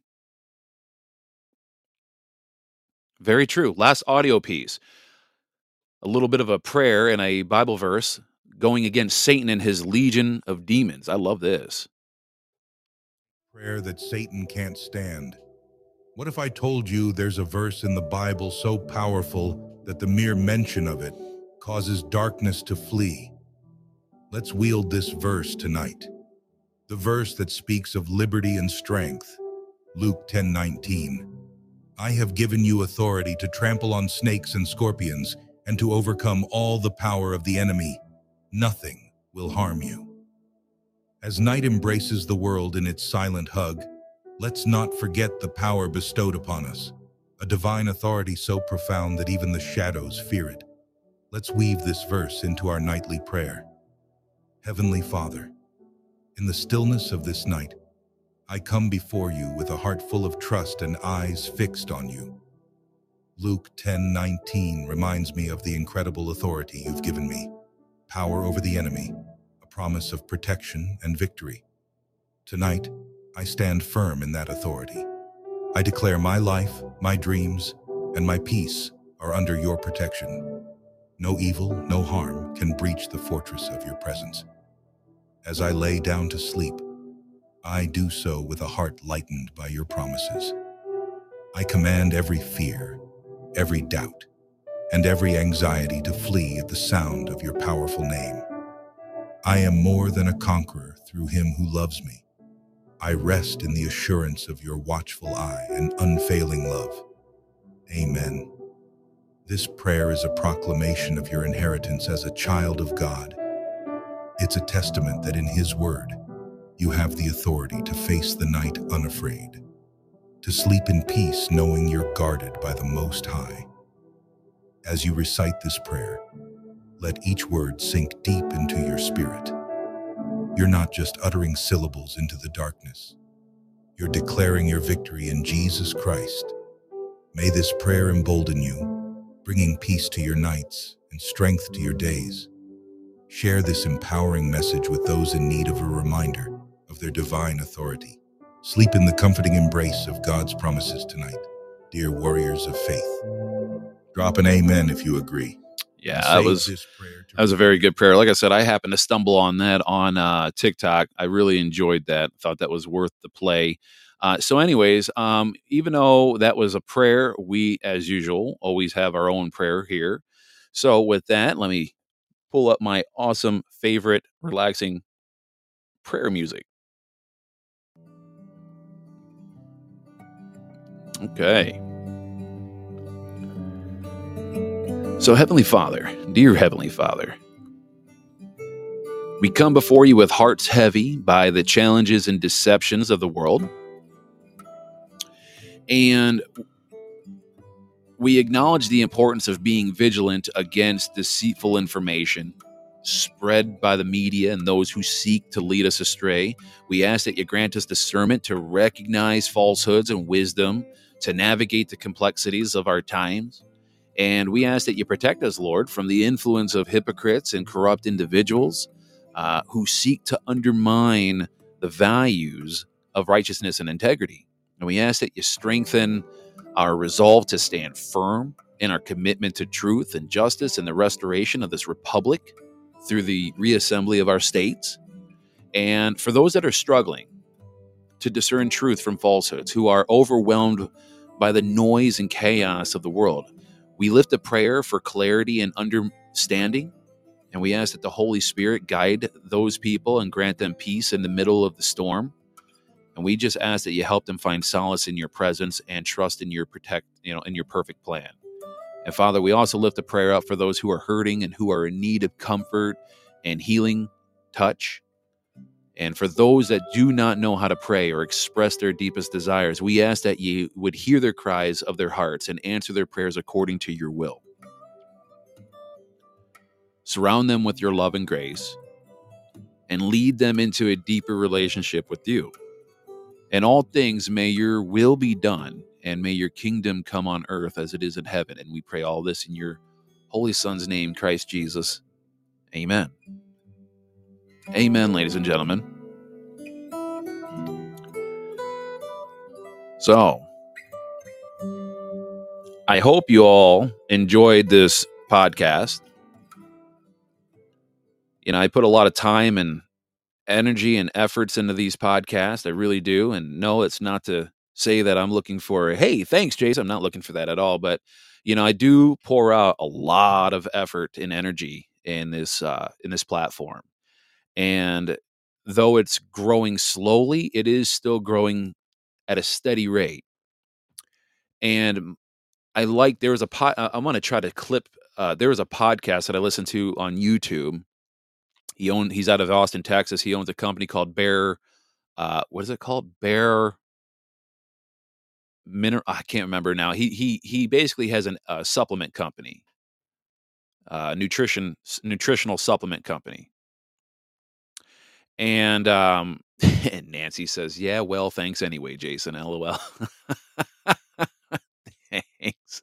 Very true. Last audio piece. A little bit of a prayer and a Bible verse going against Satan and his legion of demons. I love this. Prayer that Satan can't stand. What if I told you there's a verse in the Bible so powerful that the mere mention of it causes darkness to flee? Let's wield this verse tonight. The verse that speaks of liberty and strength. Luke 10:19. I have given you authority to trample on snakes and scorpions and to overcome all the power of the enemy. Nothing will harm you. As night embraces the world in its silent hug, let's not forget the power bestowed upon us, a divine authority so profound that even the shadows fear it. Let's weave this verse into our nightly prayer. Heavenly Father, in the stillness of this night, I come before you with a heart full of trust and eyes fixed on you. Luke 10:19 reminds me of the incredible authority you've given me, power over the enemy, a promise of protection and victory. Tonight, I stand firm in that authority. I declare my life, my dreams, and my peace are under your protection. No evil, no harm can breach the fortress of your presence. As I lay down to sleep, I do so with a heart lightened by your promises. I command every fear, every doubt, and every anxiety to flee at the sound of your powerful name. I am more than a conqueror through him who loves me. I rest in the assurance of your watchful eye and unfailing love. Amen. This prayer is a proclamation of your inheritance as a child of God. It's a testament that in his word, you have the authority to face the night unafraid, to sleep in peace knowing you're guarded by the Most High. As you recite this prayer, let each word sink deep into your spirit. You're not just uttering syllables into the darkness. You're declaring your victory in Jesus Christ. May this prayer embolden you, bringing peace to your nights and strength to your days. Share this empowering message with those in need of a reminder of their divine authority. Sleep in the comforting embrace of God's promises tonight, dear warriors of faith. Drop an amen if you agree. Yeah, that was a very good prayer. Like I said, I happened to stumble on that on TikTok. I really enjoyed that. Thought that was worth the play. So anyways, even though that was a prayer, we, as usual, always have our own prayer here. So with that, let me pull up my awesome favorite relaxing prayer music. Okay. So Heavenly Father, dear Heavenly Father, we come before you with hearts heavy by the challenges and deceptions of the world. And we acknowledge the importance of being vigilant against deceitful information spread by the media and those who seek to lead us astray. We ask that you grant us discernment to recognize falsehoods and wisdom to navigate the complexities of our times. And we ask that you protect us, Lord, from the influence of hypocrites and corrupt individuals who seek to undermine the values of righteousness and integrity. And we ask that you strengthen our resolve to stand firm in our commitment to truth and justice and the restoration of this republic through the reassembly of our states. And for those that are struggling to discern truth from falsehoods, who are overwhelmed by the noise and chaos of the world, we lift a prayer for clarity and understanding, and we ask that the Holy Spirit guide those people and grant them peace in the middle of the storm. And we just ask that you help them find solace in your presence and trust in your in your perfect plan. And Father, we also lift a prayer up for those who are hurting and who are in need of comfort and healing touch. And for those that do not know how to pray or express their deepest desires, we ask that you would hear their cries of their hearts and answer their prayers according to your will. Surround them with your love and grace and lead them into a deeper relationship with you. In all things, may your will be done and may your kingdom come on earth as it is in heaven. And we pray all this in your Holy Son's name, Christ Jesus. Amen. Amen, ladies and gentlemen. So, I hope you all enjoyed this podcast. You know, I put a lot of time and energy and efforts into these podcasts. I really do. And no, it's not to say that I'm looking for, hey, thanks, Jason. I'm not looking for that at all. But, you know, I do pour out a lot of effort and energy in this platform. And though it's growing slowly, it is still growing at a steady rate. And I like, there was I want to try to clip, there was a podcast that I listened to on YouTube. He's out of Austin, Texas. He owns a company called Bear, what is it called? Bear Mineral. I can't remember now. He basically has a supplement company, nutritional supplement company. And Nancy says, yeah, well, thanks anyway, Jason, LOL. Thanks.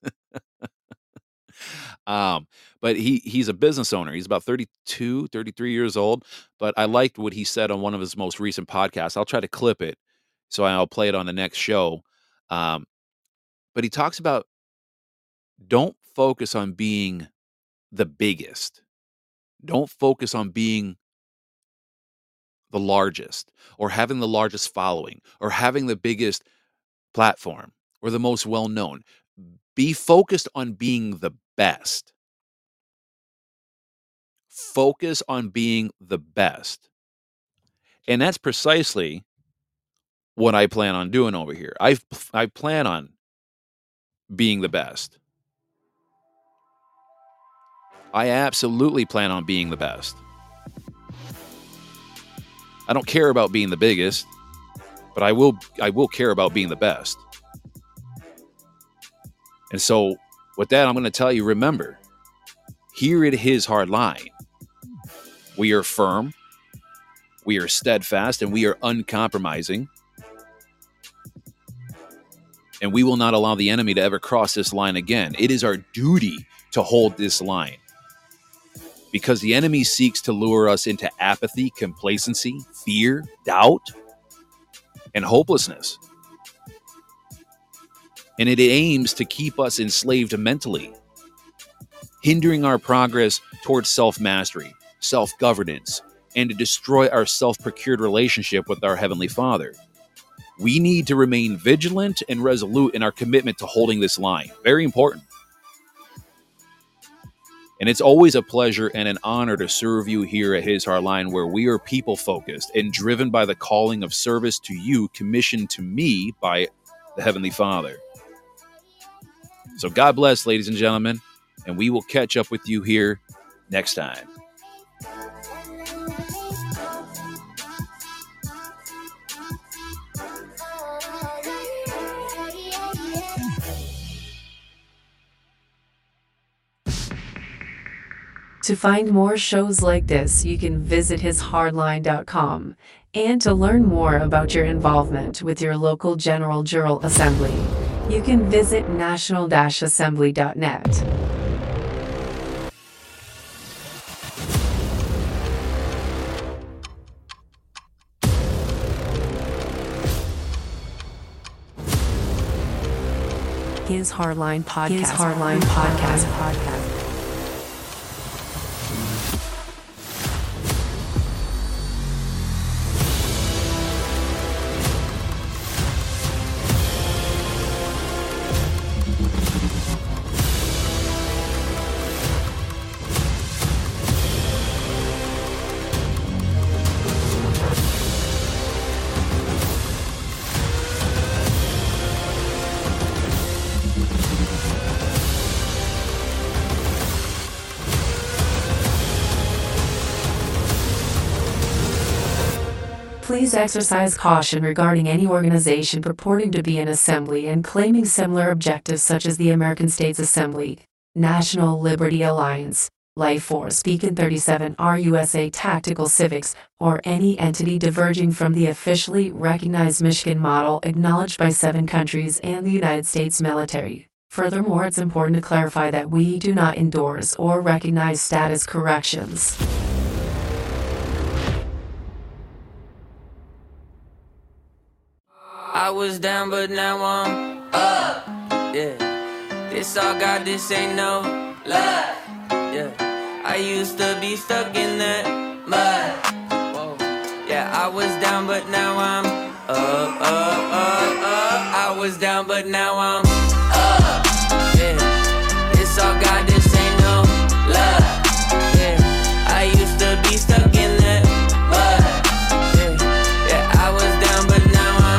But he's a business owner. He's about 32, 33 years old. But I liked what he said on one of his most recent podcasts. I'll try to clip it, so I'll play it on the next show. But he talks about, don't focus on being the biggest. Don't focus on being the largest, or having the largest following, or having the biggest platform, or the most well-known. Be focused on being the best. Focus on being the best. And that's precisely what I plan on doing over here. I plan on being the best. I absolutely plan on being the best. I don't care about being the biggest, but I will care about being the best. And so with that, I'm going to tell you, remember, here at His Hard Line, we are firm, we are steadfast, and we are uncompromising. And we will not allow the enemy to ever cross this line again. It is our duty to hold this line, because the enemy seeks to lure us into apathy, complacency, fear, doubt, and hopelessness. And it aims to keep us enslaved mentally, hindering our progress towards self-mastery, self-governance, and to destroy our self-procured relationship with our Heavenly Father. We need to remain vigilant and resolute in our commitment to holding this line. Very important. And it's always a pleasure and an honor to serve you here at His Hard Line, where we are people-focused and driven by the calling of service to you, commissioned to me by the Heavenly Father. So God bless, ladies and gentlemen, and we will catch up with you here next time. To find more shows like this, you can visit hishardline.com. And to learn more about your involvement with your local General Assembly, you can visit national-assembly.net. His Hardline Podcast. His Hardline Podcast. Please exercise caution regarding any organization purporting to be an assembly and claiming similar objectives such as the American States Assembly, National Liberty Alliance, Life Force, Beacon 37, RUSA Tactical Civics, or any entity diverging from the officially recognized Michigan model acknowledged by 7 countries and the United States military. Furthermore, it's important to clarify that we do not endorse or recognize status corrections. I was down, but now I'm up. Yeah, this all God, this ain't no luck. Yeah, I used to be stuck in that mud. Whoa. Yeah, I was down, but now I'm up. I was down, but now I'm up. Yeah, this all God, this ain't no luck. Yeah, I used to be stuck in that mud. Yeah, I was down, but now I'm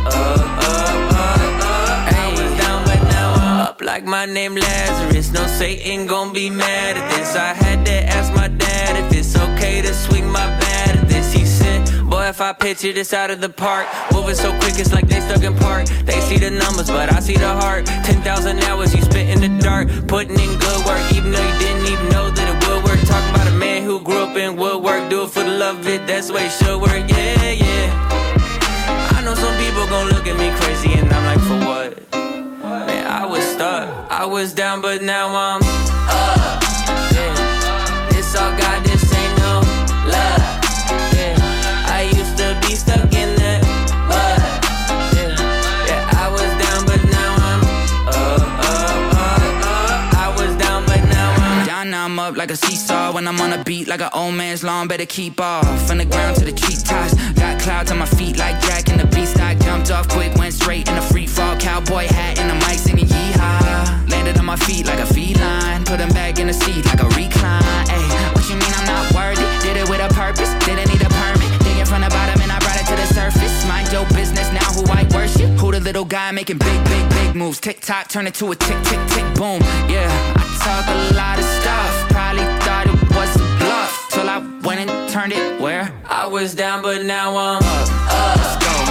I was down, but now I'm up like my name Lazarus. No Satan gon' be mad at this. I had to ask my dad if it's okay to swing my bat at this. He said, boy, if I picture this out of the park, moving so quick it's like they stuck in park. They see the numbers, but I see the heart. 10,000 hours you spent in the dark, putting in good work, even though you didn't even know that it would work. Talking about a man who grew up in woodwork, do it for the love of it, that's the way it should work. Yeah, yeah. I know some people gon' look at me crazy and I'm like, for what? Man, I was stuck, I was down, but now I'm up. Yeah, this all God, this ain't no luck. Yeah, I used to be stuck in that mud. Yeah, I was down, but now I'm up. I was down, but now I'm down, now I'm up like a seesaw. When I'm on a beat like an old man's lawn, better keep off. From the ground to the treetops, got clouds on my feet like Jack and the Beanstalk. Jumped off quick, went straight in a free fall. Cowboy hat and the mic singing yeehaw. Landed on my feet like a feline, put him back in the seat like a recline. Ay, what you mean I'm not worthy? Did it with a purpose, didn't need a permit. Digging from the bottom and I brought it to the surface. Mind your business, now who I worship. Who the little guy making big moves. Tick-tock, turn it to a tick-tick-tick boom. Yeah, I talk a lot of stuff, probably thought it was a bluff, till I went and turned it where? I was down, but now I'm up. Let's go.